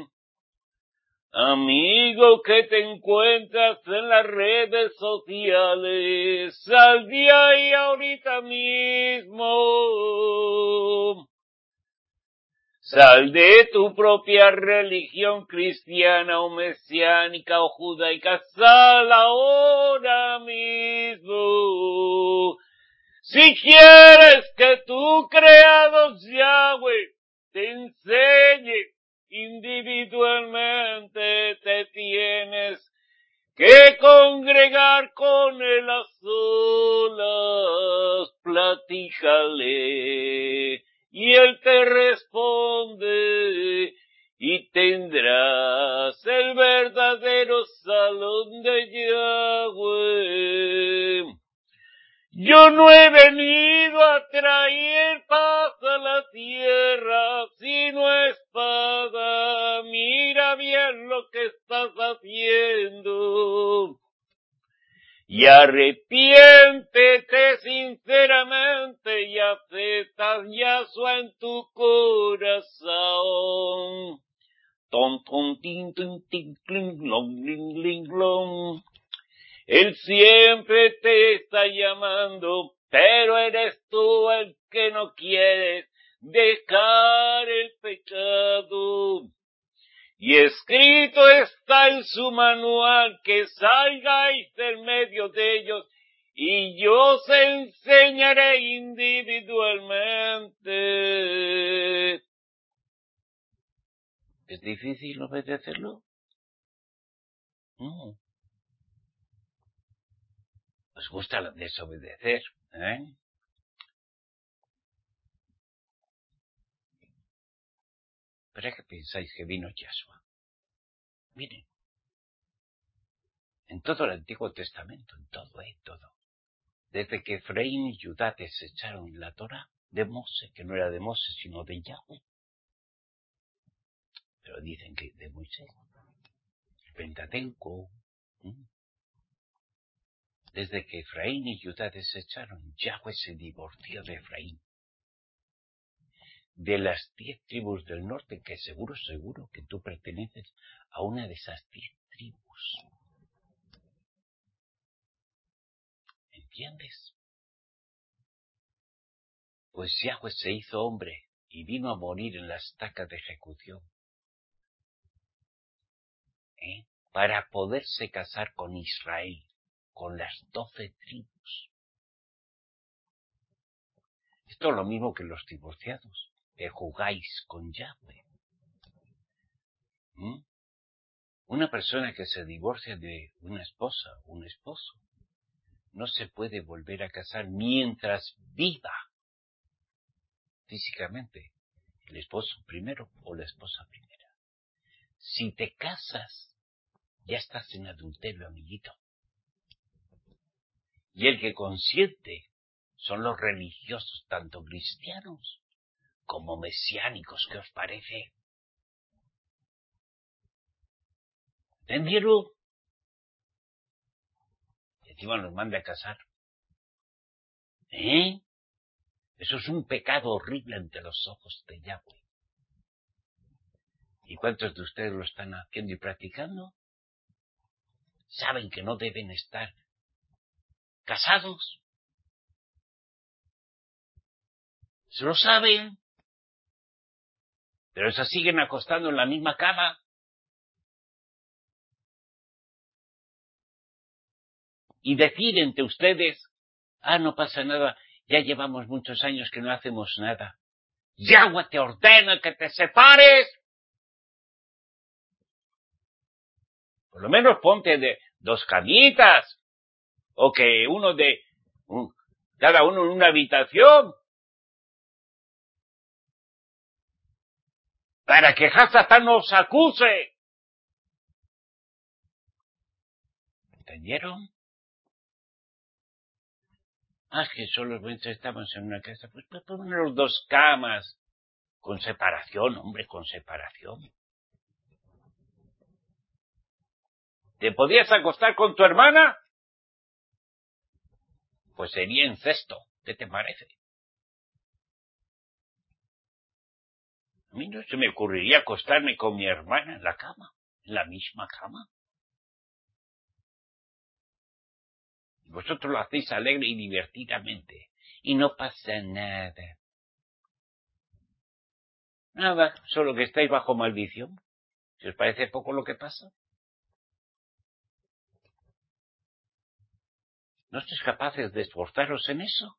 Amigo que te encuentras en las redes sociales, sal de ahí ahorita mismo. Sal de tu propia religión cristiana o mesiánica o judaica, sal ahora mismo. Si quieres que tu Creador Yahweh te enseñe individualmente, te tienes que congregar con él a solas, díjale, y él te responde, y tendrás el verdadero salón de Yahweh. Yo no he venido a traer paz a la tierra, sino espada. Mira bien lo que estás haciendo. Y arrepiéntete sinceramente y acepta Yahshua en tu corazón. Ton, ton, tin, tin, tin, cling, long, ling, ling, long. Él siempre te está llamando, pero eres tú el que no quieres dejar el pecado. Y escrito está en su manual que salgáis en medio de ellos y yo os enseñaré individualmente. ¿Es difícil obedecerlo? No. ¿Os gusta desobedecer? ¿Para qué pensáis que vino Yahshua? Miren, en todo el Antiguo Testamento, en todo. Desde que Efraín y Judá desecharon la Torá de Mosé, que no era de Mosé, sino de Yahweh. Pero dicen que de Moisés. El Pentateuco. Desde que Efraín y Judá desecharon, Yahweh se divorció de Efraín. De las 10 tribus del norte, que seguro que tú perteneces a una de esas 10 tribus. ¿Entiendes? Pues Yahweh se hizo hombre y vino a morir en la estaca de ejecución. Para poderse casar con Israel, con las 12 tribus. Esto es lo mismo que los divorciados, que jugáis con Yahweh. Una persona que se divorcia de una esposa o un esposo no se puede volver a casar mientras viva físicamente el esposo primero o la esposa primera. Si te casas, ya estás en adulterio, amiguito. Y el que consiente son los religiosos, tanto cristianos como mesiánicos. ¿Qué os parece? ¿Entendieron? Y encima nos manda a casar. Eso es un pecado horrible ante los ojos de Yahweh. ¿Y cuántos de ustedes lo están haciendo y practicando? ¿Saben que no deben estar casados? ¿Se lo saben? Pero se siguen acostando en la misma cama. Y decir entre ustedes, no pasa nada, ya llevamos muchos años que no hacemos nada. Yahweh te ordena que te separes. Por lo menos ponte de 2 camitas. O que cada uno en una habitación. Para que Hasatán no os acuse. ¿Entendieron? Que solo estamos en una casa. Pues poner 2 camas. Con separación, hombre, con separación. ¿Te podías acostar con tu hermana? Pues sería incesto. ¿Qué te parece? A mí no se me ocurriría acostarme con mi hermana en la cama, en la misma cama. Vosotros lo hacéis alegre y divertidamente. Y no pasa nada. Nada, solo que estáis bajo maldición. ¿Si os parece poco lo que pasa? ¿No estáis capaces de esforzaros en eso?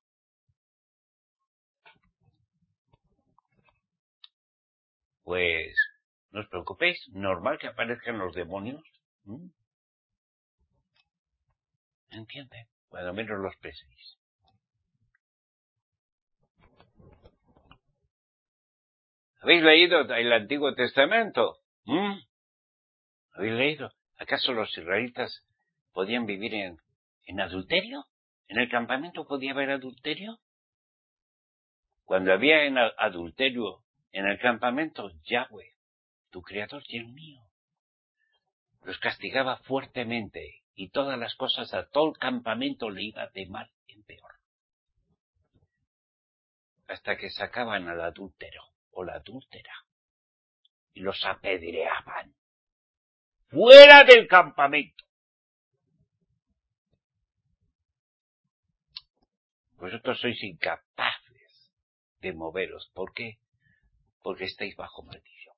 Pues no os preocupéis, normal que aparezcan los demonios. ¿Entienden? Cuando menos los penséis. ¿Habéis leído el Antiguo Testamento? ¿Habéis leído? ¿Acaso los israelitas podían vivir en adulterio? ¿En el campamento podía haber adulterio? Cuando había adulterio en el campamento, Yahweh, tu Creador y el mío, los castigaba fuertemente y todas las cosas a todo el campamento le iba de mal en peor. Hasta que sacaban al adúltero o la adúltera y los apedreaban. ¡Fuera del campamento! Vosotros sois incapaces de moveros. ¿Por qué? Porque estáis bajo maldición.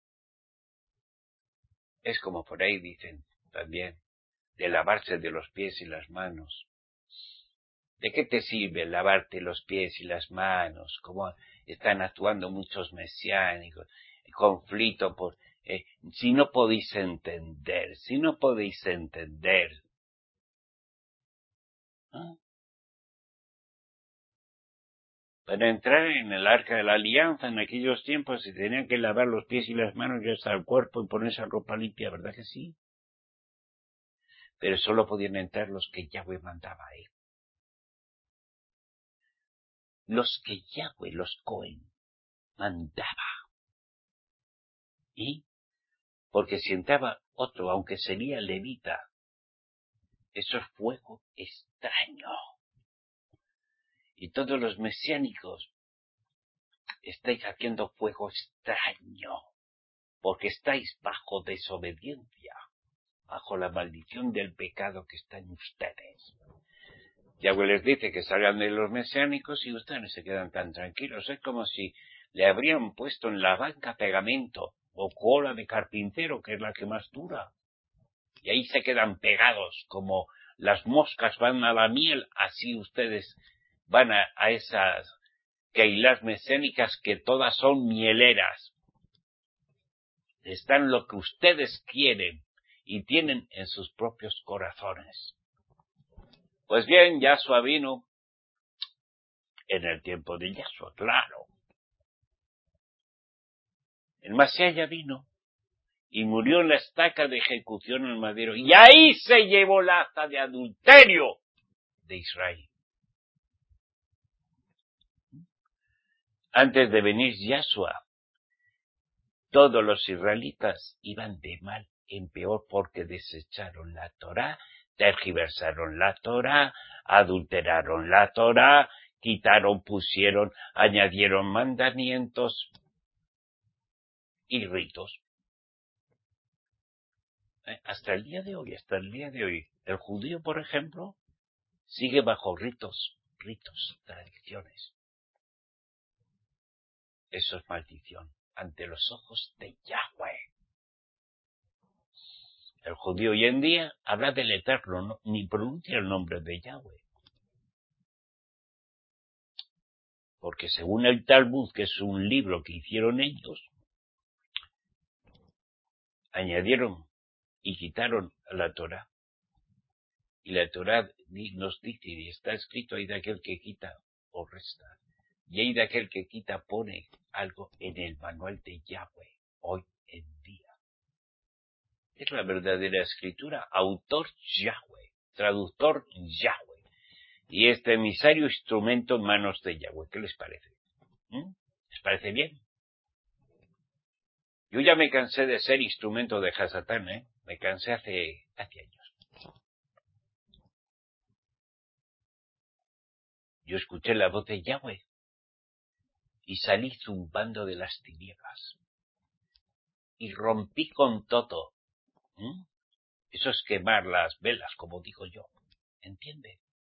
Es como por ahí dicen también, de lavarse de los pies y las manos. ¿De qué te sirve lavarte los pies y las manos? Como están actuando muchos mesiánicos, conflicto por... si no podéis entender. ¿Ah? Para entrar en el Arca de la Alianza en aquellos tiempos se tenían que lavar los pies y las manos y hasta el cuerpo y ponerse ropa limpia, ¿verdad que sí? Pero solo podían entrar los que Yahweh mandaba a él. Los que Yahweh, los Cohen, mandaba. ¿Y? Porque si entraba otro, aunque sería levita, eso es fuego extraño. Y todos los mesiánicos estáis haciendo fuego extraño, porque estáis bajo desobediencia, bajo la maldición del pecado que está en ustedes. Yahweh les dice que salgan de los mesiánicos y ustedes se quedan tan tranquilos. Es como si le habrían puesto en la banca pegamento o cola de carpintero, que es la que más dura. Y ahí se quedan pegados, como las moscas van a la miel, así ustedes van a esas keilas mesiánicas que todas son mieleras. Están lo que ustedes quieren y tienen en sus propios corazones. Pues bien, Yahshua vino en el tiempo de Yahshua, claro. El Masías ya vino y murió en la estaca de ejecución en el madero. Y ahí se llevó la acta de adulterio de Israel. Antes de venir Yahshua, todos los israelitas iban de mal en peor porque desecharon la Torá, tergiversaron la Torá, adulteraron la Torá, quitaron, pusieron, añadieron mandamientos y ritos. Hasta el día de hoy, el judío, por ejemplo, sigue bajo ritos, tradiciones. Eso es maldición ante los ojos de Yahweh. El judío hoy en día habla del Eterno, ¿no? Ni pronuncia el nombre de Yahweh. Porque según el Talmud, que es un libro que hicieron ellos, añadieron y quitaron la Torá. Y la Torá nos dice, y está escrito, hay de aquel que quita o resta. Y hay de aquel que quita, pone algo en el manual de Yahweh, hoy en día. Es la verdadera escritura, autor Yahweh, traductor Yahweh. Y este emisario instrumento en manos de Yahweh. ¿Qué les parece? ¿Les parece bien? Yo ya me cansé de ser instrumento de Hasatán, Me cansé hace años. Yo escuché la voz de Yahweh y salí zumbando de las tinieblas. Y rompí con todo. Eso es quemar las velas, como digo yo. ¿Entiende?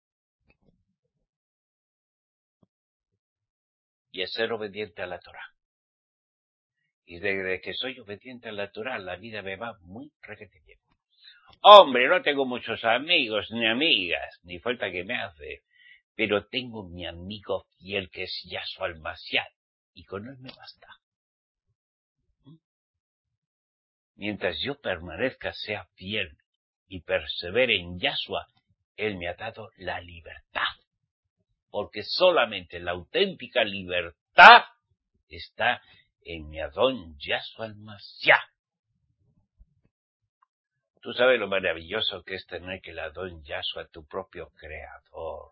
Y es ser obediente a la Torá. Y desde que soy obediente a la Torá, la vida me va muy requete bien. Hombre, no tengo muchos amigos ni amigas, ni falta que me hace, pero tengo mi amigo fiel que es Yahshua el Mashiach, y con él me basta. Mientras yo permanezca, sea fiel y persevere en Yahshua, él me ha dado la libertad, porque solamente la auténtica libertad está en mi Adón Yahshua el Mashiach. Tú sabes lo maravilloso que es tener que el Adón Yahshua, tu propio Creador,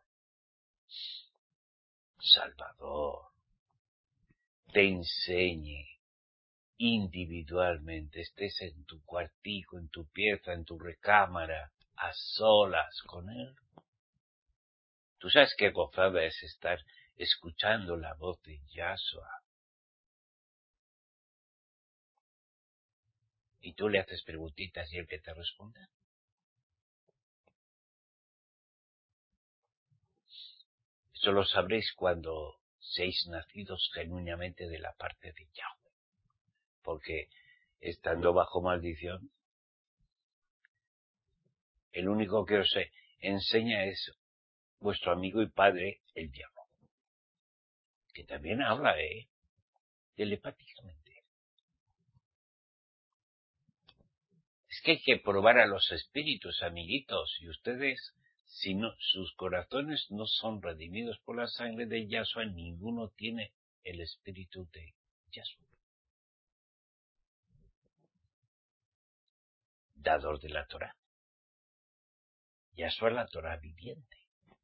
Salvador, te enseñe individualmente, estés en tu cuartico, en tu pieza, en tu recámara, a solas con Él. Tú sabes qué gozada es estar escuchando la voz de Yahshua. Y tú le haces preguntitas y Él que te responde. Eso lo sabréis cuando seáis nacidos genuinamente de la parte de Yahweh. Porque estando bajo maldición, el único que os enseña es vuestro amigo y padre, el diablo. Que también habla, telepáticamente. Es que hay que probar a los espíritus, amiguitos, y ustedes, si no, sus corazones no son redimidos por la sangre de Yahshua, ninguno tiene el espíritu de Yahshua. Dador de la Torá. Yahshua es la Torá viviente.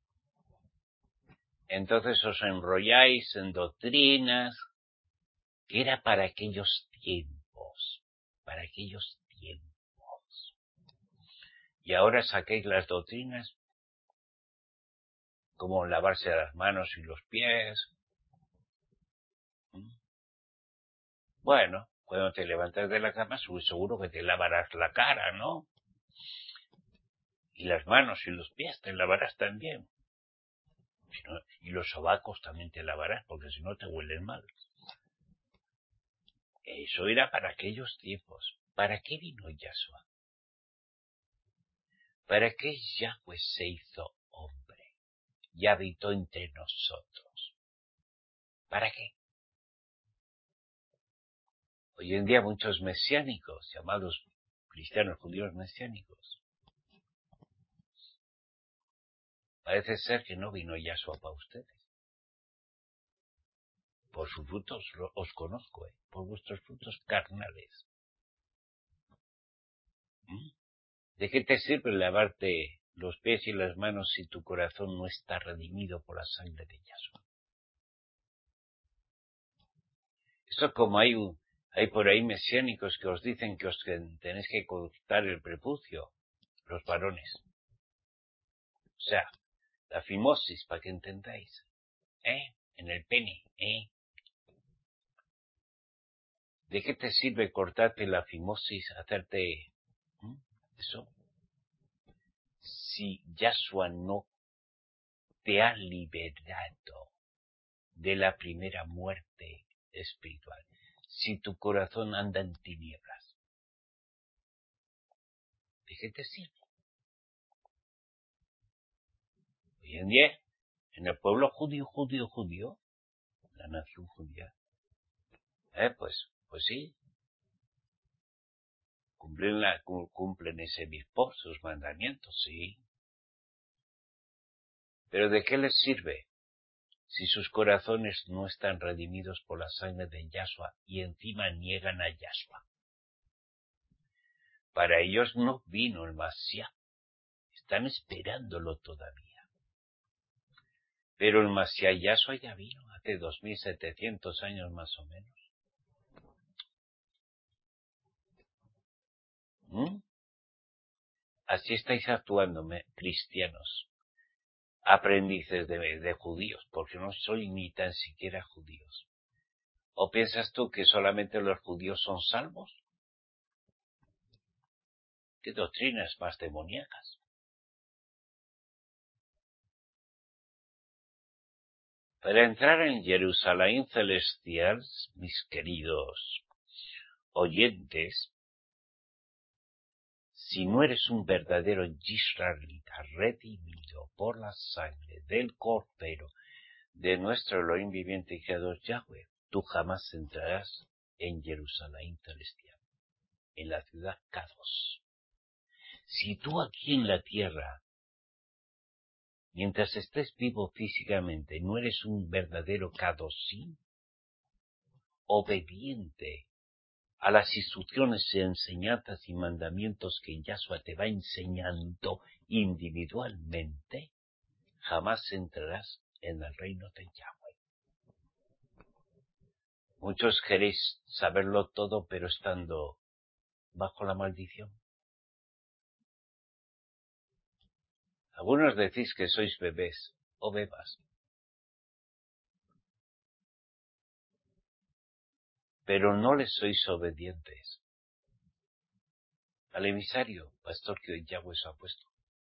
Entonces os enrolláis en doctrinas que era para aquellos tiempos, Y ahora saquéis las doctrinas como lavarse las manos y los pies. Bueno, cuando te levantas de la cama, seguro que te lavarás la cara, ¿no? Y las manos y los pies te lavarás también. Y los sobacos también te lavarás, porque si no te huelen mal. Eso era para aquellos tiempos. ¿Para qué vino Yahshua? ¿Para qué Yahweh se hizo hombre y habitó entre nosotros? ¿Para qué? Hoy en día muchos mesiánicos, llamados cristianos judíos mesiánicos, parece ser que no vino Yahshua para ustedes. Por sus frutos os conozco, por vuestros frutos carnales. ¿De qué te sirve lavarte los pies y las manos si tu corazón no está redimido por la sangre de Yahshua? Eso como hay por ahí mesiánicos que os dicen que os tenéis que cortar el prepucio, los varones. O sea, la fimosis, para que entendáis. En el pene, ¿De qué te sirve cortarte la fimosis, hacerte eso? Si Yahshua no te ha liberado de la primera muerte espiritual, si tu corazón anda en tinieblas, ¿de qué te sirve? Hoy en día, en el pueblo judío, la nación judía, pues sí, cumplen ese mismo, sus mandamientos, sí. Pero ¿de qué les sirve si sus corazones no están redimidos por la sangre de Yahshua y encima niegan a Yahshua? Para ellos no vino el Mashiach, están esperándolo todavía. Pero el Mashiach Yahshua ya vino hace 2700 años más o menos. Así estáis actuando, cristianos, aprendices de judíos, porque no soy ni tan siquiera judíos. ¿O piensas tú que solamente los judíos son salvos? ¿Qué doctrinas más demoníacas? Para entrar en Jerusalén celestial, mis queridos oyentes, si no eres un verdadero israelita redimido por la sangre del Cordero de nuestro Elohim viviente y creador Yahweh, tú jamás entrarás en Jerusalén celestial, en la ciudad Kadosh. Si tú aquí en la tierra, mientras estés vivo físicamente, no eres un verdadero Kadoshim, obediente a las instrucciones, enseñanzas y mandamientos que Yahshua te va enseñando individualmente, jamás entrarás en el reino de Yahweh. Muchos queréis saberlo todo, pero estando bajo la maldición. Algunos decís que sois bebés o bebas, pero no les sois obedientes al emisario, pastor que Yahweh os ha puesto.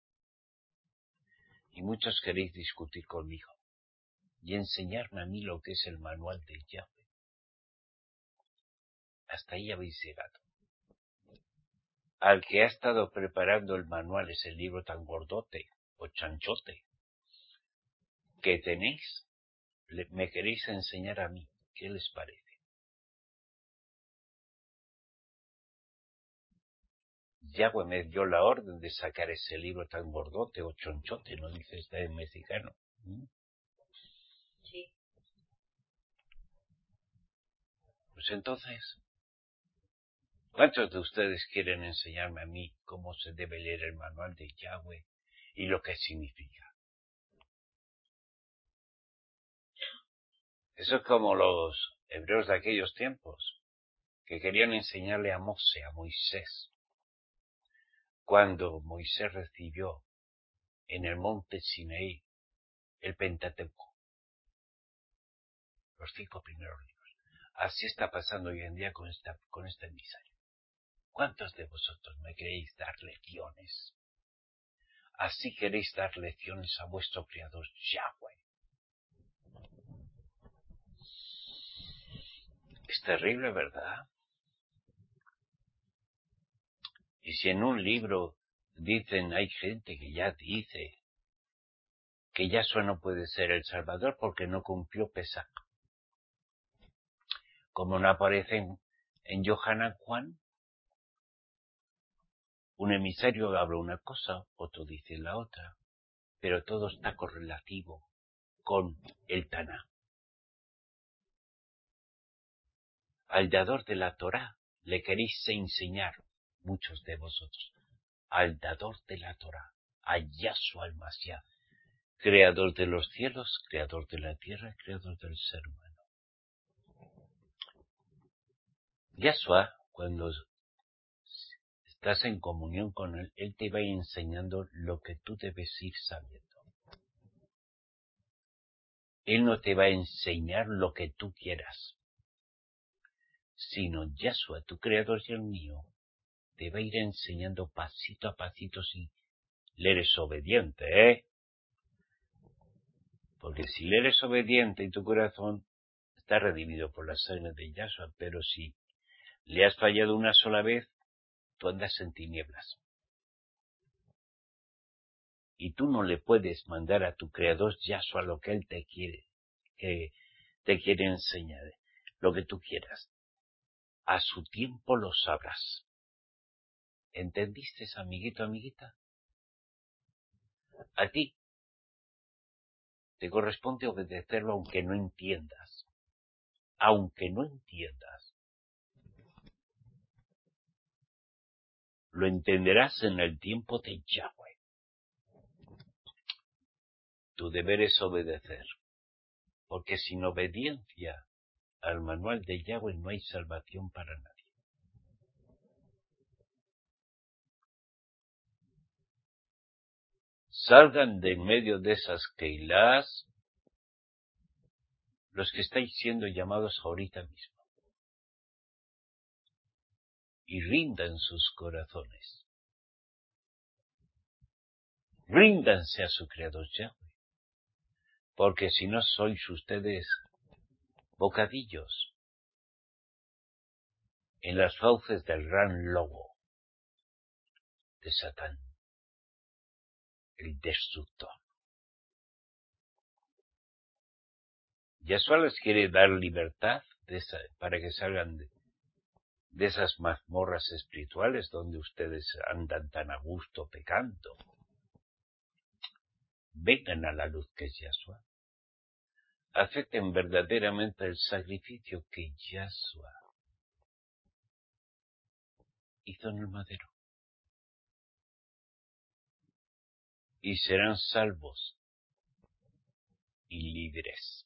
Y muchos queréis discutir conmigo y enseñarme a mí lo que es el manual de Yahweh. Hasta ahí habéis llegado. Al que ha estado preparando el manual, ese libro tan gordote o chanchote que tenéis, me queréis enseñar a mí. ¿Qué les parece? Yahweh me dio la orden de sacar ese libro tan gordote o chonchote, ¿no dice este en mexicano? Sí. Pues entonces, ¿cuántos de ustedes quieren enseñarme a mí cómo se debe leer el manual de Yahweh y lo que significa? Eso es como los hebreos de aquellos tiempos, que querían enseñarle a Moisés, cuando Moisés recibió en el monte Sinaí el Pentateuco, los 5 primeros libros. Así está pasando hoy en día con este emisario. ¿Cuántos de vosotros me queréis dar lecciones? Así queréis dar lecciones a vuestro Creador Yahweh. Es terrible, ¿verdad? Y si en un libro dicen, hay gente que ya dice que Yahshua no puede ser el Salvador porque no cumplió Pesach. Como no aparecen en Yohanan Juan, un emisario habla una cosa, otro dice la otra, pero todo está correlativo con el Taná. Al dador de la Torá le queréis enseñar, muchos de vosotros, al dador de la Torá, a Yahshua el Mashiach, creador de los cielos, creador de la tierra, creador del ser humano. Yahshua, cuando estás en comunión con él, él te va enseñando lo que tú debes ir sabiendo. Él no te va a enseñar lo que tú quieras, sino Yahshua, tu creador y el mío, te va a ir enseñando pasito a pasito si le eres obediente, ¿eh? Porque si le eres obediente y tu corazón está redimido por la sangre de Yahshua, pero si le has fallado una sola vez, tú andas en tinieblas. Y tú no le puedes mandar a tu creador Yahshua lo que él te quiere, que te quiere enseñar, lo que tú quieras. A su tiempo lo sabrás. ¿Entendiste, amiguito, amiguita? A ti te corresponde obedecerlo aunque no entiendas. Aunque no entiendas. Lo entenderás en el tiempo de Yahweh. Tu deber es obedecer. Porque sin obediencia al manual de Yahweh no hay salvación para nadie. Salgan de en medio de esas keilás los que estáis siendo llamados ahorita mismo. Y rindan sus corazones. Ríndanse a su Creador Yahweh. Porque si no sois ustedes bocadillos en las fauces del gran lobo de Satán, el destructor. Yahshua les quiere dar libertad para que salgan de esas mazmorras espirituales donde ustedes andan tan a gusto pecando. Vengan a la luz que es Yahshua. acepten verdaderamente el sacrificio que Yahshua hizo en el madero. Y serán salvos y libres.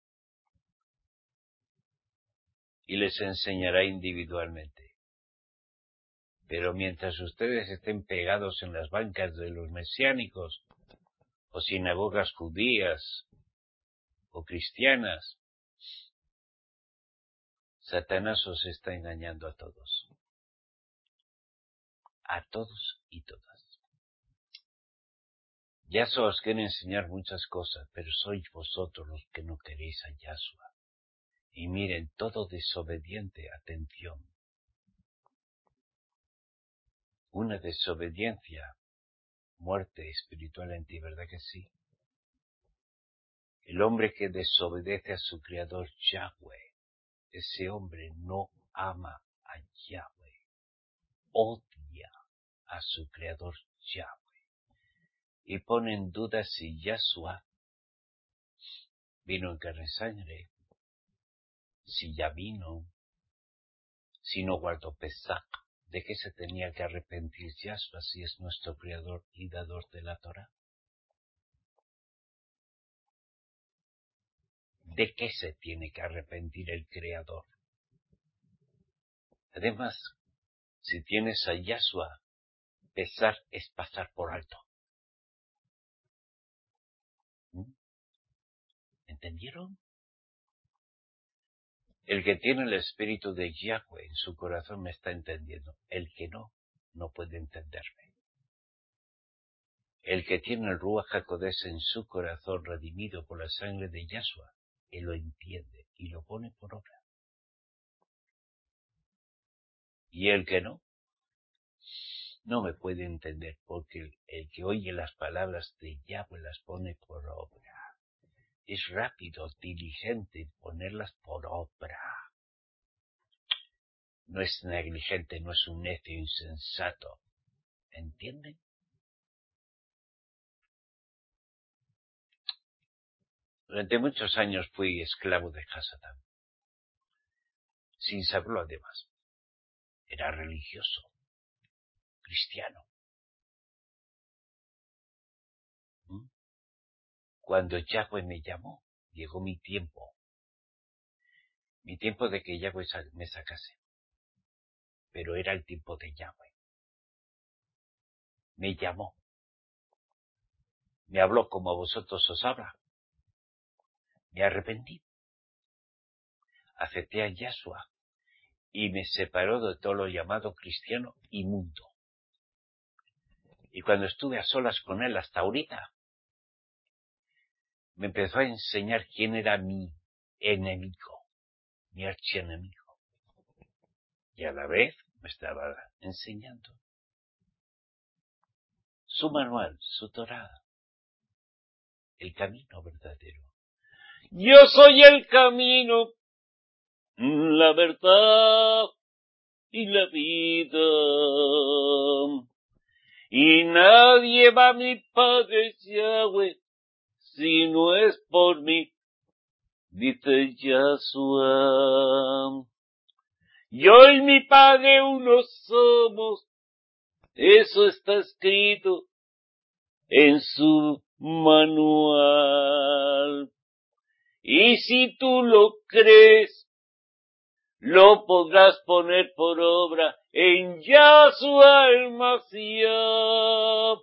Y les enseñará individualmente. Pero mientras ustedes estén pegados en las bancas de los mesiánicos, o sinagogas judías, o cristianas, Satanás os está engañando a todos. A todos y todas. Yahshua os quiere enseñar muchas cosas, pero sois vosotros los que no queréis a Yahshua. Y miren, todo desobediente, atención. Una desobediencia, muerte espiritual en ti, ¿verdad que sí? El hombre que desobedece a su Creador Yahweh, ese hombre no ama a Yahweh, odia a su Creador Yahweh. Y pone en duda si Yahshua vino en carne y sangre, si ya vino, si no guardó Pesach. ¿De qué se tenía que arrepentir Yahshua si es nuestro Creador y dador de la Torah? ¿De qué se tiene que arrepentir el Creador? Además, si tienes a Yahshua, Pesach es pasar por alto. ¿Entendieron? El que tiene el espíritu de Yahweh en su corazón me está entendiendo. El que no, no puede entenderme. El que tiene el Ruach HaKodesh en su corazón redimido por la sangre de Yahshua, él lo entiende y lo pone por obra. Y el que no, no me puede entender porque el que oye las palabras de Yahweh las pone por obra. Es rápido, diligente en ponerlas por obra. No es negligente, no es un necio insensato. ¿Entienden? Durante muchos años fui esclavo de Hasatán. Sin saberlo además. Era religioso. Cristiano. Cuando Yahweh me llamó, llegó mi tiempo. Mi tiempo de que Yahweh me sacase. Pero era el tiempo de Yahweh. Me llamó. Me habló como a vosotros os habla. Me arrepentí. Acepté a Yahshua. Y me separó de todo lo llamado cristiano inmundo. Y cuando estuve a solas con él hasta ahorita, me empezó a enseñar quién era mi enemigo, mi archienemigo. Y a la vez me estaba enseñando su manual, su Torah, el camino verdadero. Yo soy el camino, la verdad y la vida. Y nadie va a mi Padre Yahweh si no es por mí, dice Yahshua. Yo y mi Padre uno somos, eso está escrito en su manual. Y si tú lo crees, lo podrás poner por obra en Yahshua el Mashiach.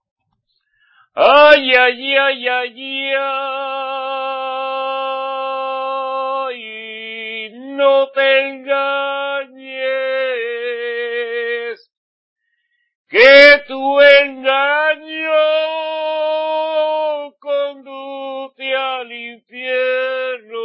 Ay, ay, ay, ay, ay, no te engañes, que tu engaño conduce al infierno,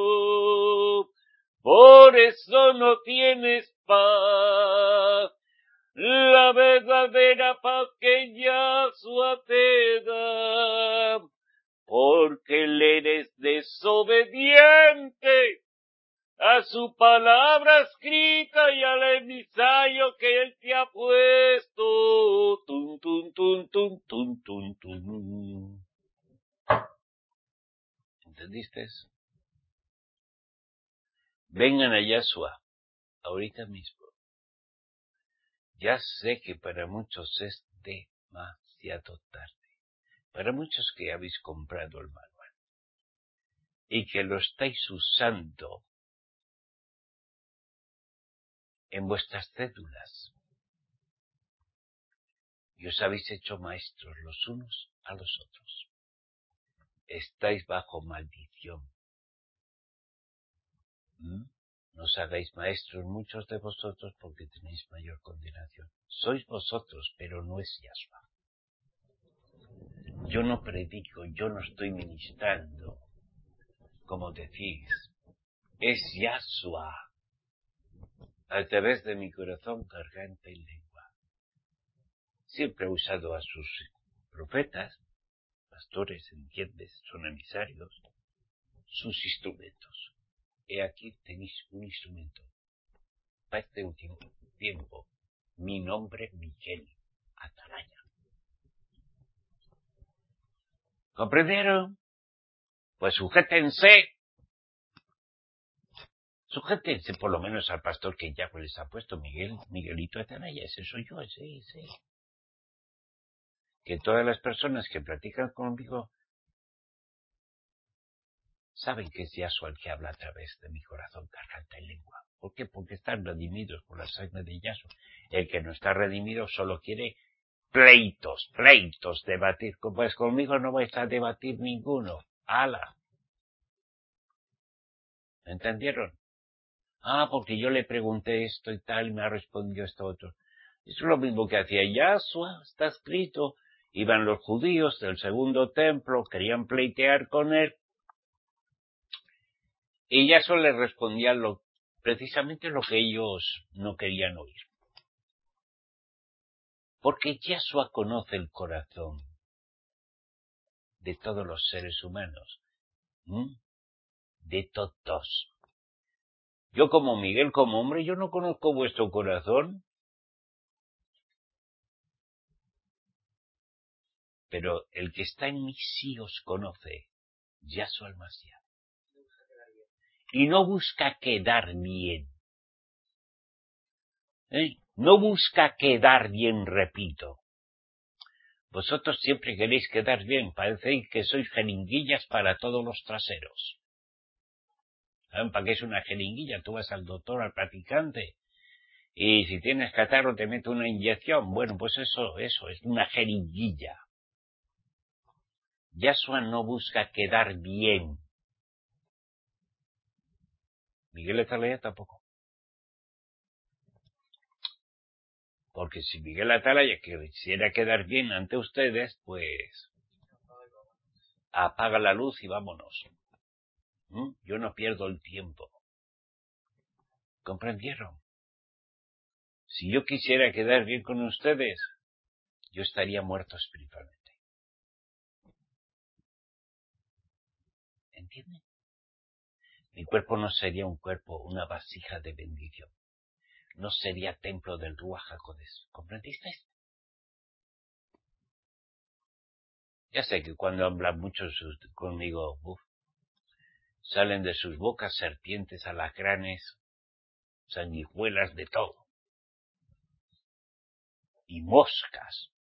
por eso no tienes paz. La verdadera paz que Yahshua te da, porque le eres desobediente a su palabra escrita y al emisario que él te ha puesto. Tum, tum, tum, tum, tum, tum, tum. ¿Entendiste? Vengan a Yahshua, ahorita mismo. Ya sé que para muchos es demasiado tarde. Para muchos que habéis comprado el manual y que lo estáis usando en vuestras cédulas y os habéis hecho maestros los unos a los otros. Estáis bajo maldición. No os hagáis maestros muchos de vosotros porque tenéis mayor condenación. Sois vosotros, pero no es Yahshua. Yo no predico, yo no estoy ministrando, como decís. Es Yahshua, a través de mi corazón, garganta y lengua. Siempre he usado a sus profetas, pastores, entiendes, son emisarios, sus instrumentos. He aquí tenéis un instrumento. Para este último tiempo, mi nombre Miguel Atalaya. ¿Comprendieron? Pues sujétense por lo menos al pastor que ya les ha puesto, Miguelito Atalaya, ese soy yo, sí. Que todas las personas que practican conmigo saben que es Yahshua el que habla a través de mi corazón, garganta y lengua. ¿Por qué? Porque están redimidos por la sangre de Yahshua. El que no está redimido solo quiere pleitos, debatir. Pues conmigo no vais a debatir ninguno. ¡Hala! ¿Entendieron? Porque yo le pregunté esto y tal, y me ha respondido esto otro. Es lo mismo que hacía Yahshua, está escrito. Iban los judíos del segundo templo, querían pleitear con él, y Yahshua les respondía precisamente lo que ellos no querían oír. Porque Yahshua conoce el corazón de todos los seres humanos. De todos. Yo como Miguel, como hombre, yo no conozco vuestro corazón. Pero el que está en mí sí os conoce, Yahshua el Mashiach. Y no busca quedar bien. No busca quedar bien, repito. Vosotros siempre queréis quedar bien, parece que sois jeringuillas para todos los traseros. ¿Saben para qué es una jeringuilla? Tú vas al doctor, al practicante, y si tienes catarro te mete una inyección. Bueno, pues eso es una jeringuilla. Yahshua no busca quedar bien. Miguel Atalaya tampoco. Porque si Miguel Atalaya quisiera quedar bien ante ustedes, pues apaga la luz y vámonos. Yo no pierdo el tiempo. ¿Comprendieron? Si yo quisiera quedar bien con ustedes, yo estaría muerto espiritualmente. ¿Entienden? Mi cuerpo no sería un cuerpo, una vasija de bendición. No sería templo del Ruach HaKodesh. ¿Comprendisteis? Ya sé que cuando hablan muchos conmigo, salen de sus bocas serpientes, alacranes, sanguijuelas, de todo. Y moscas.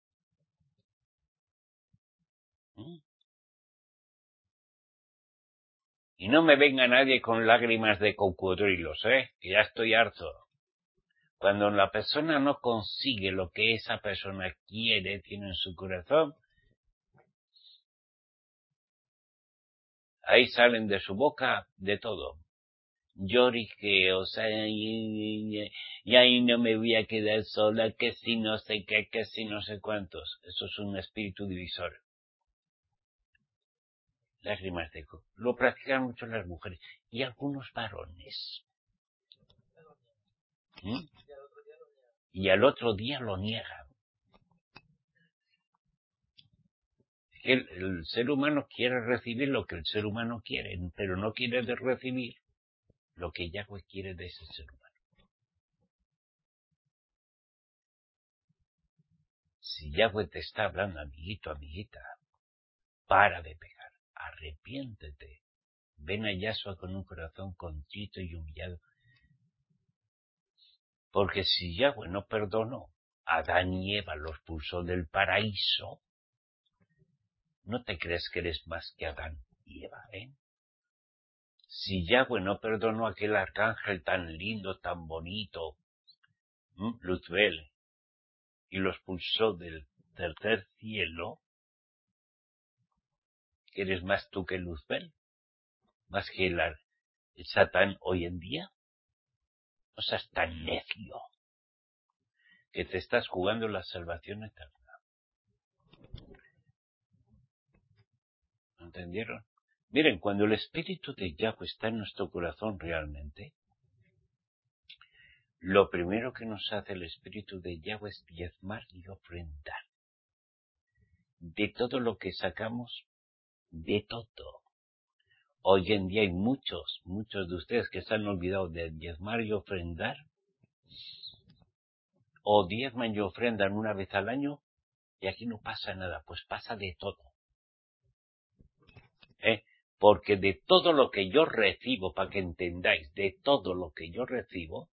Y no me venga nadie con lágrimas de cocodrilos, que ya estoy harto. Cuando la persona no consigue lo que esa persona quiere, tiene en su corazón, ahí salen de su boca de todo. Lloriqueos, y ahí no me voy a quedar sola, que si no sé qué, que si no sé cuántos. Eso es un espíritu divisor. Lágrimas de coco. Lo practican mucho las mujeres y algunos varones. Y al otro día lo niegan. El ser humano quiere recibir lo que el ser humano quiere, pero no quiere recibir lo que Yahweh quiere de ese ser humano. Si Yahweh te está hablando, amiguito, amiguita, para de pecar, arrepiéntete, Ven a Yahshua con un corazón contrito y humillado. Porque si Yahweh no perdonó a Adán y Eva, los expulsó del paraíso, no te crees que eres más que Adán y Eva, ¿eh? Si Yahweh no perdonó a aquel arcángel tan lindo, tan bonito, Luzbel, y lo expulsó del tercer cielo, ¿que eres más tú que Luzbel? ¿Más que el Satán hoy en día? No seas tan necio, que te estás jugando la salvación eterna. ¿Entendieron? Miren, cuando el Espíritu de Yahweh está en nuestro corazón realmente, lo primero que nos hace el Espíritu de Yahweh es diezmar y ofrendar. De todo lo que sacamos, de todo. Hoy en día hay muchos de ustedes que se han olvidado de diezmar y ofrendar, o diezman y ofrendan una vez al año, y aquí no pasa nada, pues pasa de todo. Porque de todo lo que yo recibo, para que entendáis, de todo lo que yo recibo,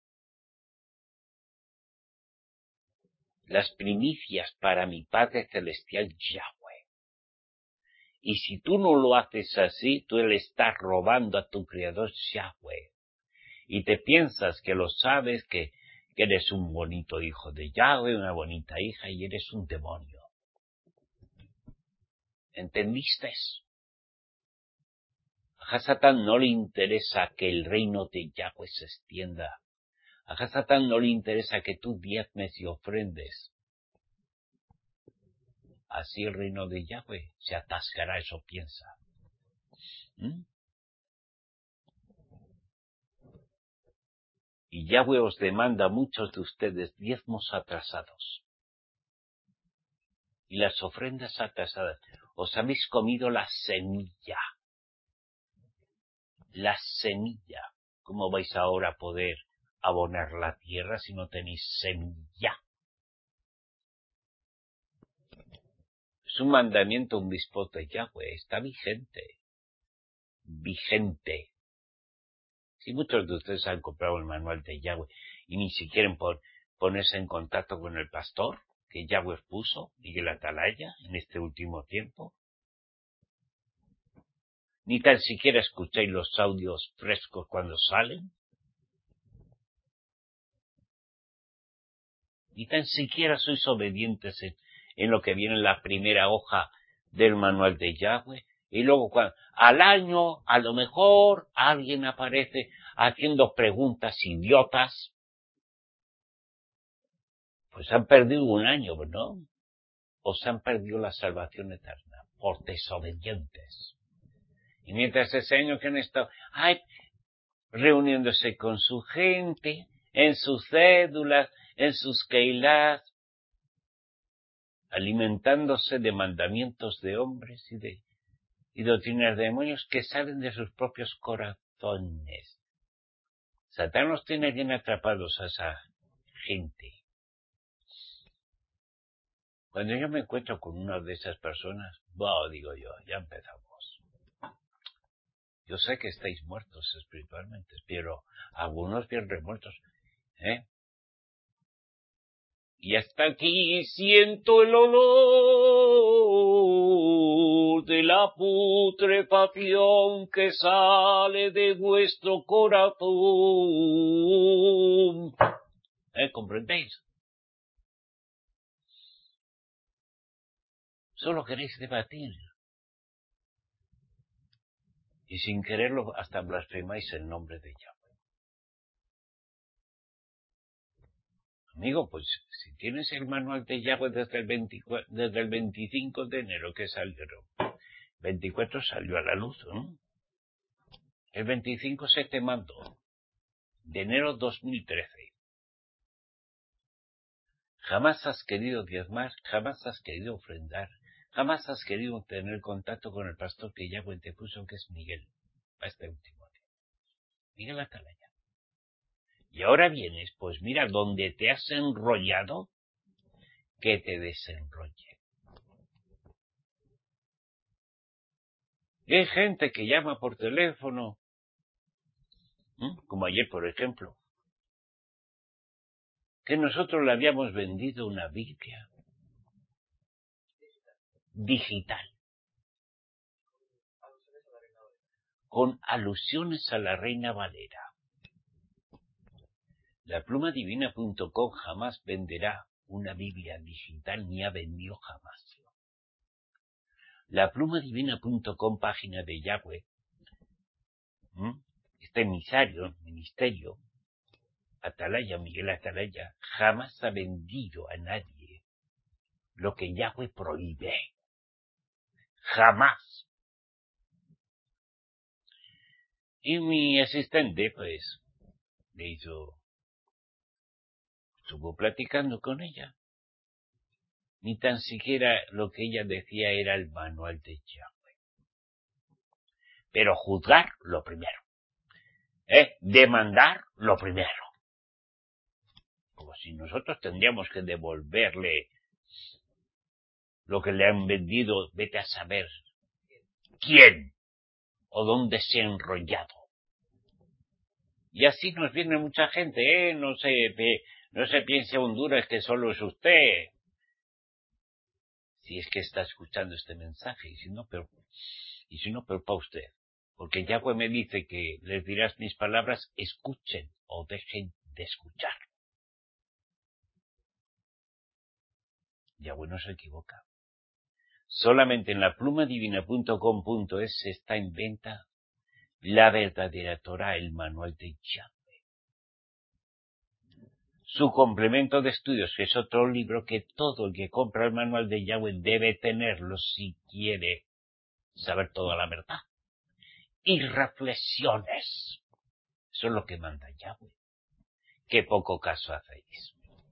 las primicias para mi Padre Celestial Yahweh. Y si tú no lo haces así, tú le estás robando a tu Creador Yahweh. Y te piensas que lo sabes, que eres un bonito hijo de Yahweh, una bonita hija, y eres un demonio. ¿Entendiste? A Satán no le interesa que el reino de Yahweh se extienda. A Satán no le interesa que tú diezmes y ofrendes. Así el reino de Yahweh se atascará, eso piensa. Y Yahweh os demanda a muchos de ustedes diezmos atrasados. Y las ofrendas atrasadas. Os habéis comido la semilla. La semilla. ¿Cómo vais ahora a poder abonar la tierra si no tenéis semilla? Es un mandamiento, un bispo de Yahweh. Está vigente. Vigente. Si muchos de ustedes han comprado el manual de Yahweh y ni siquiera ponerse en contacto con el pastor que Yahweh puso, Miguel Atalaya, en este último tiempo, ni tan siquiera escucháis los audios frescos cuando salen, ni tan siquiera sois obedientes en lo que viene en la primera hoja del manual de Yahweh, y luego al año, a lo mejor, alguien aparece haciendo preguntas idiotas. Pues han perdido un año, ¿no? O se han perdido la salvación eterna por desobedientes. Y mientras ese año que han estado reuniéndose con su gente, en sus cédulas, en sus keilas, alimentándose de mandamientos de hombres y doctrinas de demonios que salen de sus propios corazones. Satán los tiene bien atrapados a esa gente. Cuando yo me encuentro con una de esas personas, digo yo, ya empezamos. Yo sé que estáis muertos espiritualmente, pero algunos bien remuertos, Y hasta aquí siento el olor de la putrefacción que sale de vuestro corazón. ¿Comprendéis? Solo queréis debatir. Y sin quererlo hasta blasfemáis el nombre de Yahweh. Amigo, pues si tienes el manual de Yahweh desde el 25 de enero que salió, 24 salió a la luz, ¿no? El 25 se te mandó, de enero 2013. Jamás has querido diezmar, jamás has querido ofrendar, jamás has querido tener contacto con el pastor que Yahweh te puso, que es Miguel, a este último tiempo. Miguel Atalaya. Y ahora vienes, pues mira, donde te has enrollado, que te desenrolle. Y hay gente que llama por teléfono, como ayer, por ejemplo, que nosotros le habíamos vendido una Biblia digital, con alusiones a la Reina Valera. La plumadivina.com jamás venderá una Biblia digital, ni ha vendido jamás. La plumadivina.com, página de Yahweh, este ministerio, Atalaya, Miguel Atalaya, jamás ha vendido a nadie lo que Yahweh prohíbe. Jamás. Y mi asistente, pues, estuvo platicando con ella. Ni tan siquiera lo que ella decía era el manual de Yahweh. Pero juzgar, lo primero. Demandar, lo primero. Como si nosotros tendríamos que devolverle lo que le han vendido, vete a saber quién o dónde se ha enrollado. Y así nos viene mucha gente, no se piense Honduras que solo es usted. Si es que está escuchando este mensaje, y si no, pero para usted. Porque Yahweh me dice que les dirás mis palabras, escuchen o dejen de escuchar. Yahweh no se equivoca. Solamente en la plumadivina.com.es está en venta la verdadera Torah, el manual de Yahweh. Su complemento de estudios, que es otro libro que todo el que compra el manual de Yahweh debe tenerlo si quiere saber toda la verdad. Y reflexiones. Eso es lo que manda Yahweh. Qué poco caso hacéis.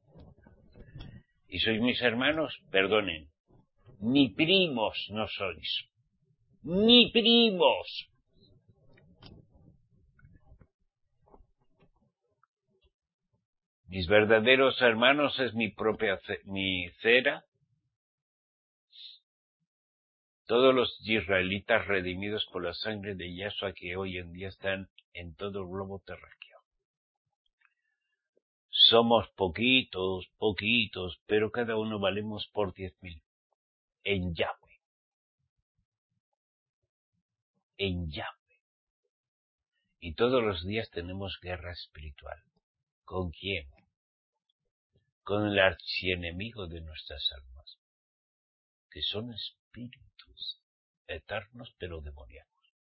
Y sois mis hermanos, perdonen. Ni primos no sois. Ni primos. Mis verdaderos hermanos es mi cera. Todos los israelitas redimidos por la sangre de Yahshua que hoy en día están en todo el globo terráqueo. Somos poquitos, pero cada uno valemos por 10.000. En Yahweh. En Yahweh. Y todos los días tenemos guerra espiritual. ¿Con quién? Con el archienemigo de nuestras almas, que son espíritus eternos pero demoníacos.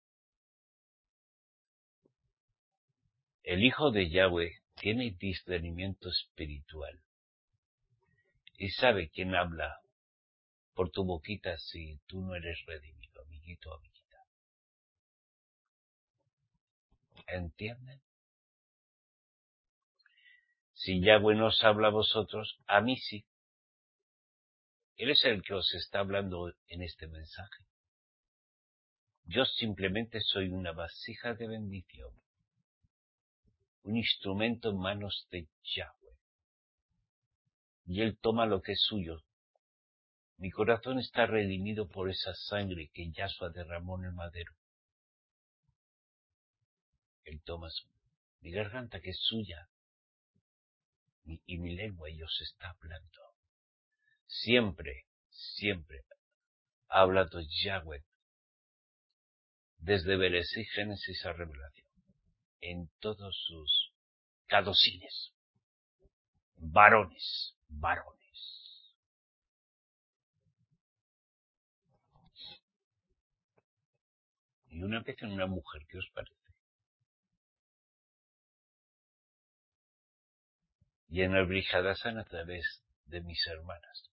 El Hijo de Yahweh tiene discernimiento espiritual y sabe quién habla por tu boquita si tú no eres redimido, amiguito o amiguita. ¿Entienden? Si Yahweh nos habla a vosotros, a mí sí. Él es el que os está hablando en este mensaje. Yo simplemente soy una vasija de bendición, un instrumento en manos de Yahweh. Y Él toma lo que es suyo. Mi corazón está redimido por esa sangre que Yahshua derramó en el madero. Él toma mi garganta que es suya y mi lengua y os está hablando. Siempre ha hablado Yahweh desde Bereshit, Génesis a Revelación, en todos sus cadocines. Varones. Y una vez en una mujer, ¿qué os parece? Y en el Brihadasan a través de mis hermanas.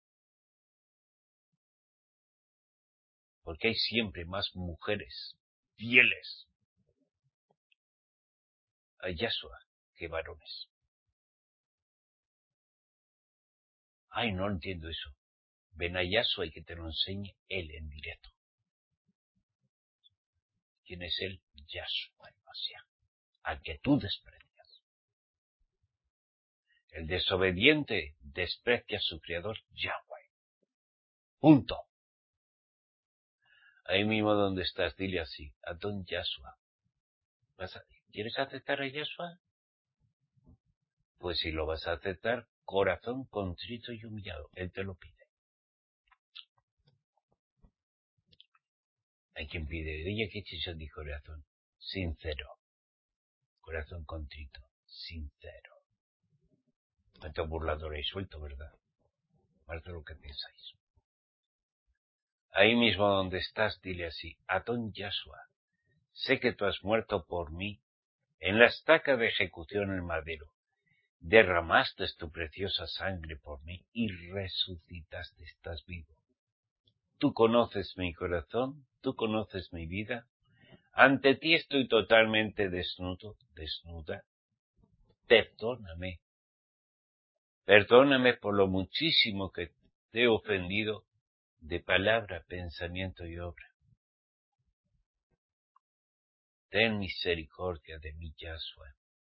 Porque hay siempre más mujeres fieles a Yahshua que varones. Ay, no entiendo eso. Ven a Yahshua y que te lo enseñe Él en directo. ¿Quién es Él? Yahshua, el Mashiach, al que tú desprecias. El desobediente desprecia a su creador Yahweh. Punto. Ahí mismo donde estás, dile así, Adón Yahshua. ¿Quieres aceptar a Yahshua? Pues si lo vas a aceptar, corazón contrito y humillado. Él te lo pide. Hay quien pide, oye, ¿qué chicho de corazón? Sincero. Corazón contrito. Sincero. Cuánto burlador y suelto, ¿verdad? Más de lo que pensáis. Ahí mismo donde estás, dile así, Adón Yahshua, sé que tú has muerto por mí en la estaca de ejecución en madero. Derramaste tu preciosa sangre por mí y resucitaste, estás vivo. Tú conoces mi corazón, tú conoces mi vida. Ante ti estoy totalmente desnudo, desnuda. Perdóname. Perdóname por lo muchísimo que te he ofendido de palabra, pensamiento y obra. Ten misericordia de mí, Yahshua,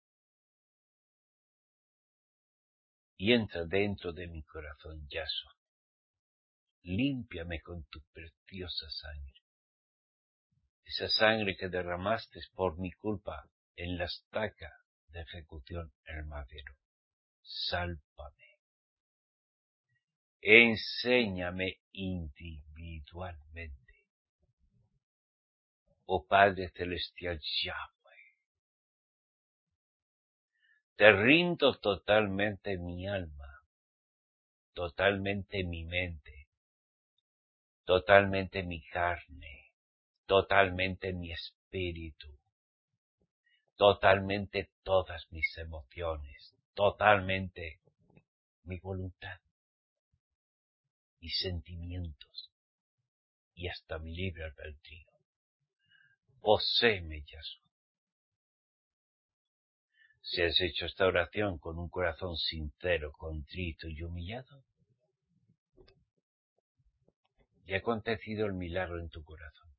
y entra dentro de mi corazón, Yahshua. Límpiame con tu preciosa sangre. Esa sangre que derramaste por mi culpa en la estaca de ejecución en el madero. Sálvame. Enséñame individualmente. Oh Padre Celestial Yahweh, te rindo totalmente mi alma, totalmente mi mente, totalmente mi carne, totalmente mi espíritu, totalmente todas mis emociones, totalmente mi voluntad, mis sentimientos y hasta mi libre albedrío. Poséeme, Yahshua. Si has hecho esta oración con un corazón sincero, contrito y humillado, y ha acontecido el milagro en tu corazón.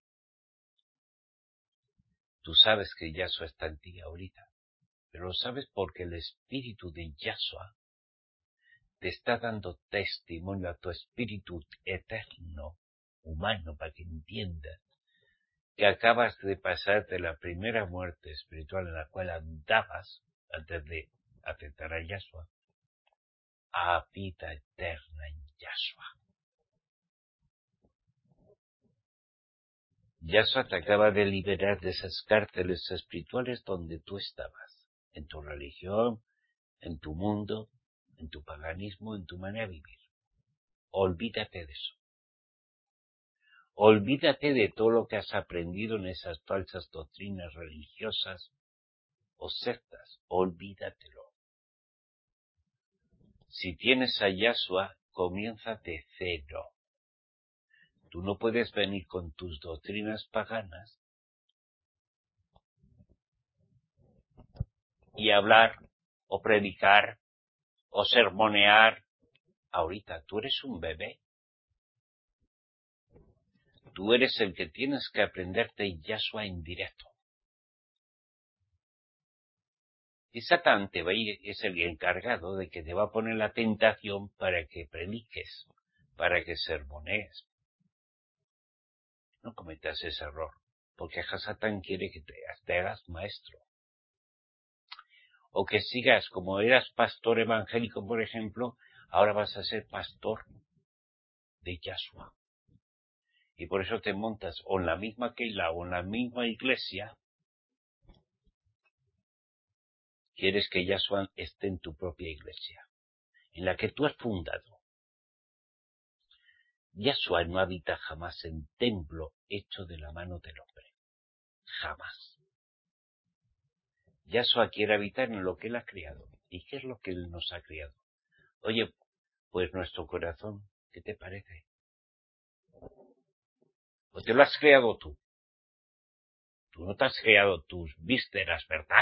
Tú sabes que Yahshua está en ti ahorita, pero lo sabes porque el espíritu de Yahshua te está dando testimonio a tu espíritu eterno, humano, para que entiendas que acabas de pasar de la primera muerte espiritual en la cual andabas antes de aceptar a Yahshua, a vida eterna en Yahshua. Yahshua te acaba de liberar de esas cárceles espirituales donde tú estabas, en tu religión, en tu mundo, en tu paganismo, en tu manera de vivir. Olvídate de eso. Olvídate de todo lo que has aprendido en esas falsas doctrinas religiosas o sectas. Olvídatelo. Si tienes a Yahshua, comienza de cero. Tú no puedes venir con tus doctrinas paganas y hablar o predicar o sermonear. Ahorita tú eres un bebé. Tú eres el que tienes que aprenderte Yahshua en directo. Y Satán es el encargado de que te va a poner la tentación para que prediques, para que sermonees. No cometas ese error, porque Satán quiere que te hagas maestro. O que sigas, como eras pastor evangélico, por ejemplo, ahora vas a ser pastor de Yahshua. Y por eso te montas o en la misma Keilah o en la misma iglesia. Quieres que Yahshua esté en tu propia iglesia, en la que tú has fundado. Yahshua no habita jamás en templo hecho de la mano del hombre. Jamás. Yahshua quiere habitar en lo que Él ha creado. ¿Y qué es lo que Él nos ha creado? Oye, pues nuestro corazón, ¿qué te parece? ¿O te lo has creado tú? Tú no te has creado tus vísceras, ¿verdad?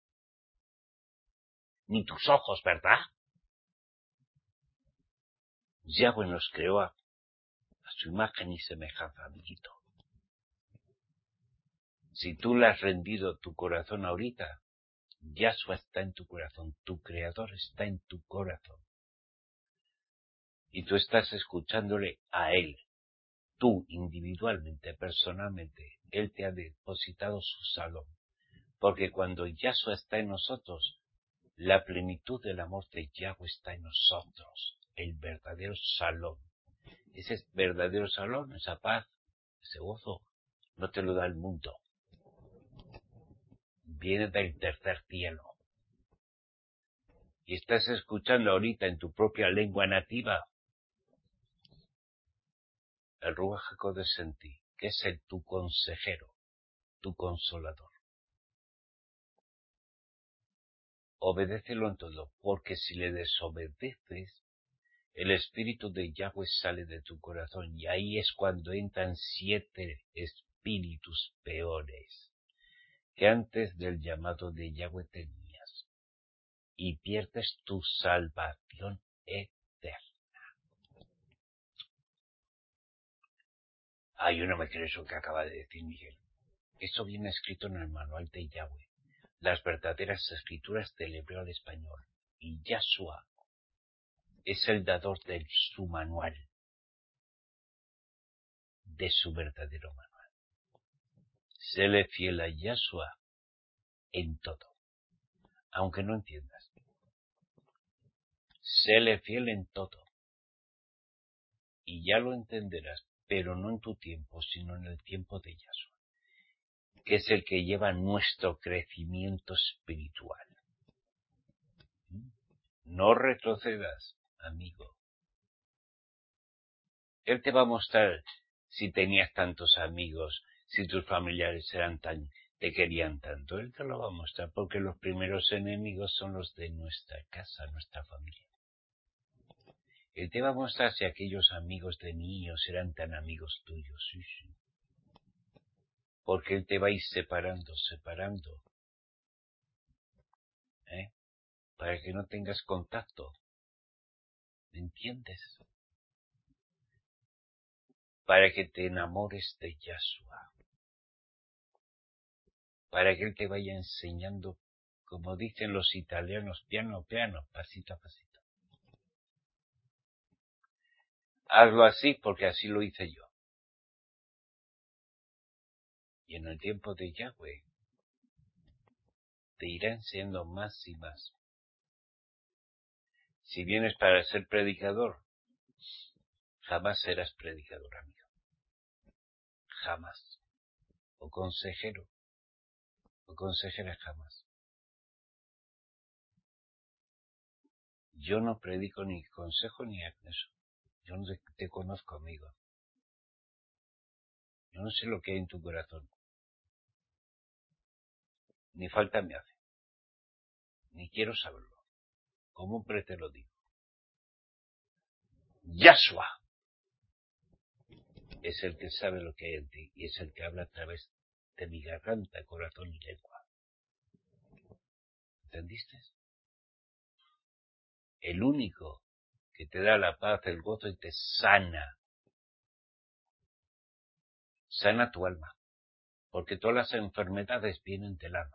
Ni tus ojos, ¿verdad? Yahweh nos creó a su imagen y semejanza, amiguito. Si tú le has rendido tu corazón ahorita, Yahshua está en tu corazón, tu creador está en tu corazón. Y tú estás escuchándole a Él. tú individualmente, personalmente, Él te ha depositado su salón. Porque cuando Yahshua está en nosotros, la plenitud del amor de Yahweh está en nosotros, el verdadero salón. Ese verdadero salón, esa paz, ese gozo, no te lo da el mundo. Viene del tercer cielo. Y estás escuchando ahorita en tu propia lengua nativa el Ruach HaKodesh en ti, que es tu consejero, tu consolador. Obedécelo en todo, porque si le desobedeces, el espíritu de Yahweh sale de tu corazón y ahí es cuando entran 7 espíritus peores que antes del llamado de Yahweh tenías y pierdes tu salvación eterna. Yo no me creo eso que acaba de decir Miguel. Eso viene escrito en el manual de Yahweh, las verdaderas escrituras del hebreo al español, y Yahshua es el dador de su manual, de su verdadero manual. Séle fiel a Yahshua en todo, aunque no entiendas. Séle fiel en todo, y ya lo entenderás, pero no en tu tiempo, sino en el tiempo de Yahshua, que es el que lleva nuestro crecimiento espiritual. No retrocedas, amigo. Él te va a mostrar si tenías tantos amigos, si tus familiares te querían tanto. Él te lo va a mostrar porque los primeros enemigos son los de nuestra casa, nuestra familia. Él te va a mostrar si aquellos amigos de niños eran tan amigos tuyos. Sí, sí. Porque Él te va a ir separando, para que no tengas contacto. ¿Me entiendes? Para que te enamores de Yahshua. Para que Él te vaya enseñando, como dicen los italianos, piano, piano, pasito a pasito. Hazlo así porque así lo hice yo. Y en el tiempo de Yahweh te irá enseñando más y más. Si vienes para ser predicador, jamás serás predicador, amigo. Jamás. O consejero, o consejera, jamás. Yo no predico ni consejo ni eso. Yo no te conozco, amigo. Yo no sé lo que hay en tu corazón. Ni falta me hace. Ni quiero saberlo. Como hombre te lo digo. Yahshua es el que sabe lo que hay en ti y es el que habla a través de mi garganta, corazón y lengua. ¿Entendiste? El único que te da la paz, el gozo y te sana. Sana tu alma. Porque todas las enfermedades vienen del alma.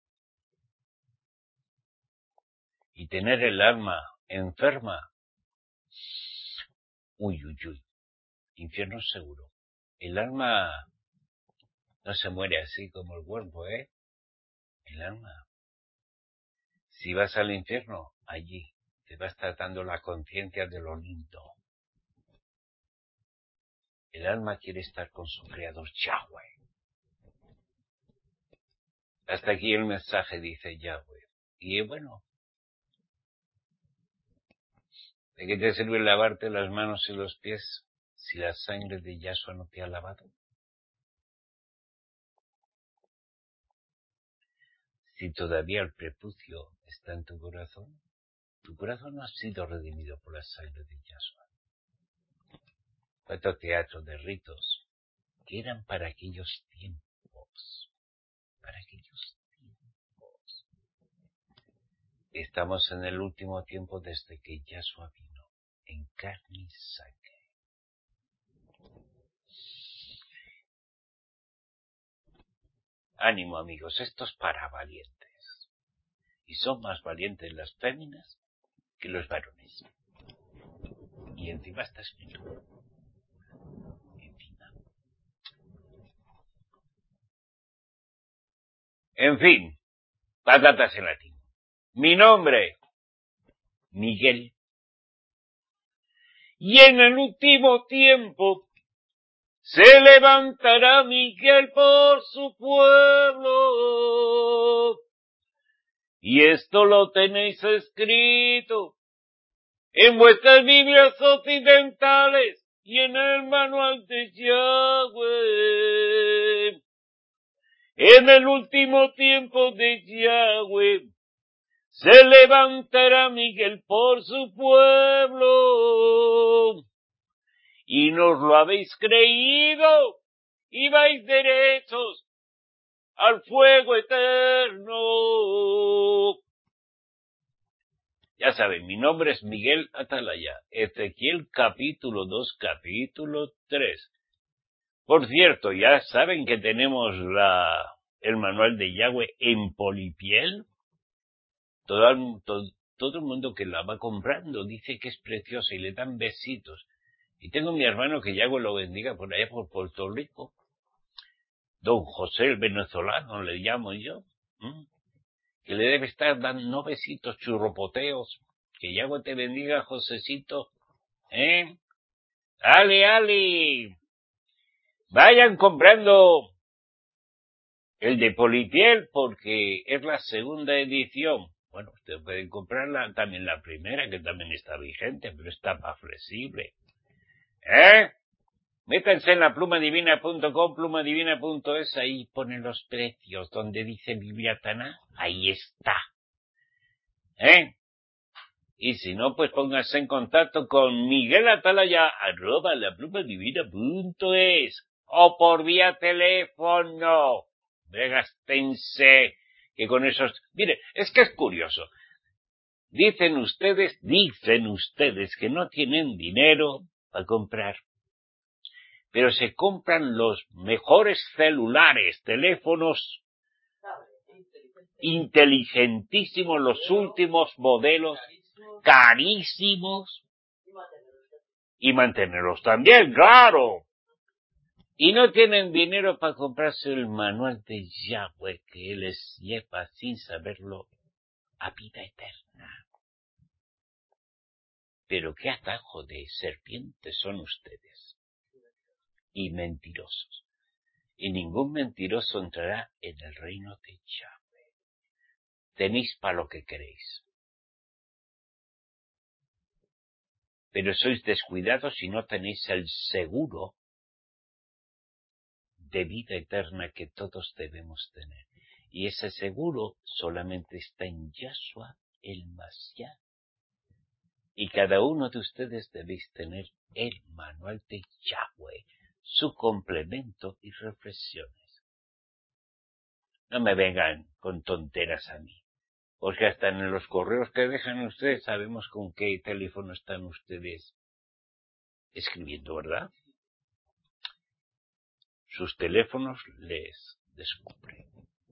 Y tener el alma enferma, uy, infierno seguro. El alma no se muere así como el cuerpo, El alma. Si vas al infierno, allí te vas tratando la conciencia de lo lindo. El alma quiere estar con su creador, Yahweh. Hasta aquí el mensaje, dice Yahweh. Y bueno, ¿de qué te sirve lavarte las manos y los pies si la sangre de Yahshua no te ha lavado? Si todavía el prepucio está en tu corazón no ha sido redimido por la sangre de Yahshua. Cuánto teatro de ritos que eran para aquellos tiempos. Estamos en el último tiempo desde que Yahshua vino, en carne y sangre. Ánimo, amigos, esto es para valientes. Y son más valientes las féminas que los varones. Y encima está escrito. En fin. En fin, patatas en latín. Mi nombre, Miguel. Y en el último tiempo se levantará Miguel por su pueblo. Y esto lo tenéis escrito en vuestras Biblias occidentales y en el manual de Yahweh. En el último tiempo de Yahweh se levantará Miguel por su pueblo. Y nos lo habéis creído y vais derechos al fuego eterno. Ya saben, mi nombre es Miguel Atalaya. Ezequiel capítulo 2, capítulo 3. Por cierto, ya saben que tenemos el manual de Yahweh en polipiel. Todo el mundo que la va comprando dice que es preciosa y le dan besitos. Y tengo mi hermano, que Yahweh lo bendiga, por allá por Puerto Rico. Don José el venezolano le llamo yo. Que le debe estar dando besitos churropoteos. Que Yahweh te bendiga, Josecito. Ale. Vayan comprando el de polipiel porque es la segunda edición. Bueno, ustedes pueden comprarla también la primera, que también está vigente, pero está más flexible. Métanse en la plumadivina.com, plumadivina.es, ahí ponen los precios, donde dice Bibliatana, ahí está. Y si no, pues pónganse en contacto con Miguel Atalaya, @laplumadivina.es, o por vía teléfono. Gástense, que con esos... Mire, es que es curioso. Dicen ustedes que no tienen dinero para comprar. Pero se compran los mejores celulares, teléfonos inteligentísimos, los últimos modelos, carísimos, y mantenerlos también, claro. Y no tienen dinero para comprarse el manual de Yahweh, que Él les lleva sin saberlo a vida eterna. Pero qué atajo de serpientes son ustedes. Y mentirosos. Y ningún mentiroso entrará en el reino de Yahweh. Tenéis para lo que queréis. Pero sois descuidados y no tenéis el seguro de vida eterna que todos debemos tener. Y ese seguro solamente está en Yahshua el Mashiach. Y cada uno de ustedes debéis tener el manual de Yahweh, su complemento y reflexiones. No me vengan con tonteras a mí, porque hasta en los correos que dejan ustedes sabemos con qué teléfono están ustedes escribiendo, ¿verdad? Sus teléfonos les descubren.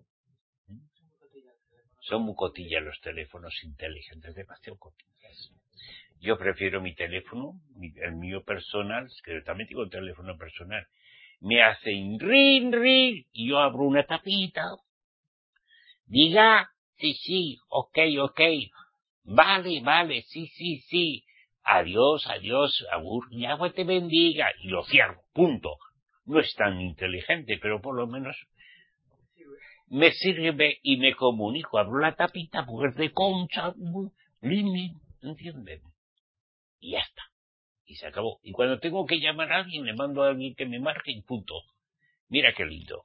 Son muy cotillas los teléfonos inteligentes, demasiado cotillas. Yo prefiero mi teléfono, el mío personal, que yo también tengo un teléfono personal. Me hacen ring, y yo abro una tapita. Diga, sí, ok, vale, sí. Adiós, abur, Yahweh te bendiga, y lo cierro, punto. No es tan inteligente, pero por lo menos me sirve y me comunico. Abro la tapita, porque es de concha, ¿entienden? Y ya está. Y se acabó. Y cuando tengo que llamar a alguien, le mando a alguien que me marque y punto. Mira qué lindo.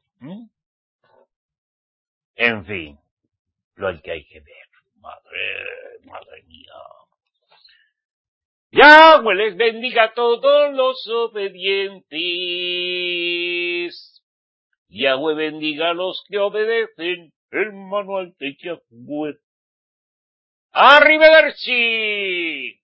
En fin, lo que hay que ver. Madre mía. Yahweh les bendiga a todos los obedientes. Yahweh bendiga a los que obedecen el manual de Yahweh. ¡Arrivederci!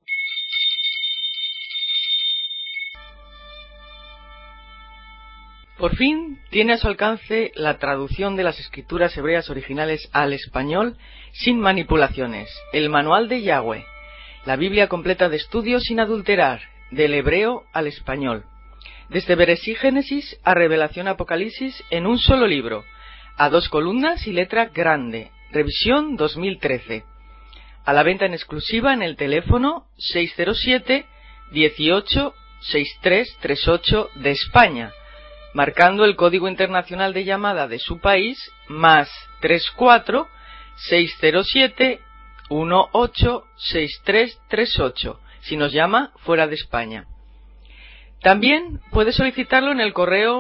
Por fin tiene a su alcance la traducción de las escrituras hebreas originales al español sin manipulaciones, el Manual de Yahweh, la Biblia completa de estudio sin adulterar, del hebreo al español, desde Bereshit Génesis a Revelación Apocalipsis en un solo libro, a 2 columnas y letra grande, revisión 2013. A la venta en exclusiva en el teléfono 607 18 6338 de España, marcando el código internacional de llamada de su país más 34 607 18 6338 si nos llama fuera de España. También puede solicitarlo en el correo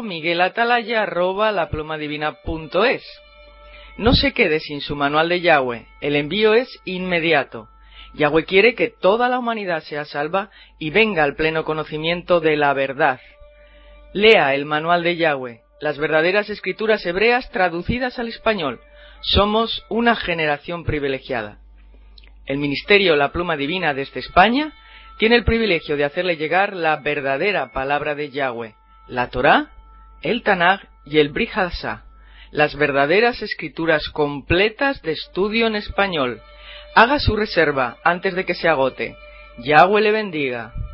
miguelatalaya@laplumadivina.es. No se quede sin su manual de Yahweh, el envío es inmediato. Yahweh quiere que toda la humanidad sea salva y venga al pleno conocimiento de la verdad. Lea el manual de Yahweh, las verdaderas escrituras hebreas traducidas al español. Somos una generación privilegiada. El ministerio La Pluma Divina desde España tiene el privilegio de hacerle llegar la verdadera palabra de Yahweh, la Torá, el Tanaj y el Brit Hadashah, las verdaderas escrituras completas de estudio en español. Haga su reserva antes de que se agote. Yahweh le bendiga.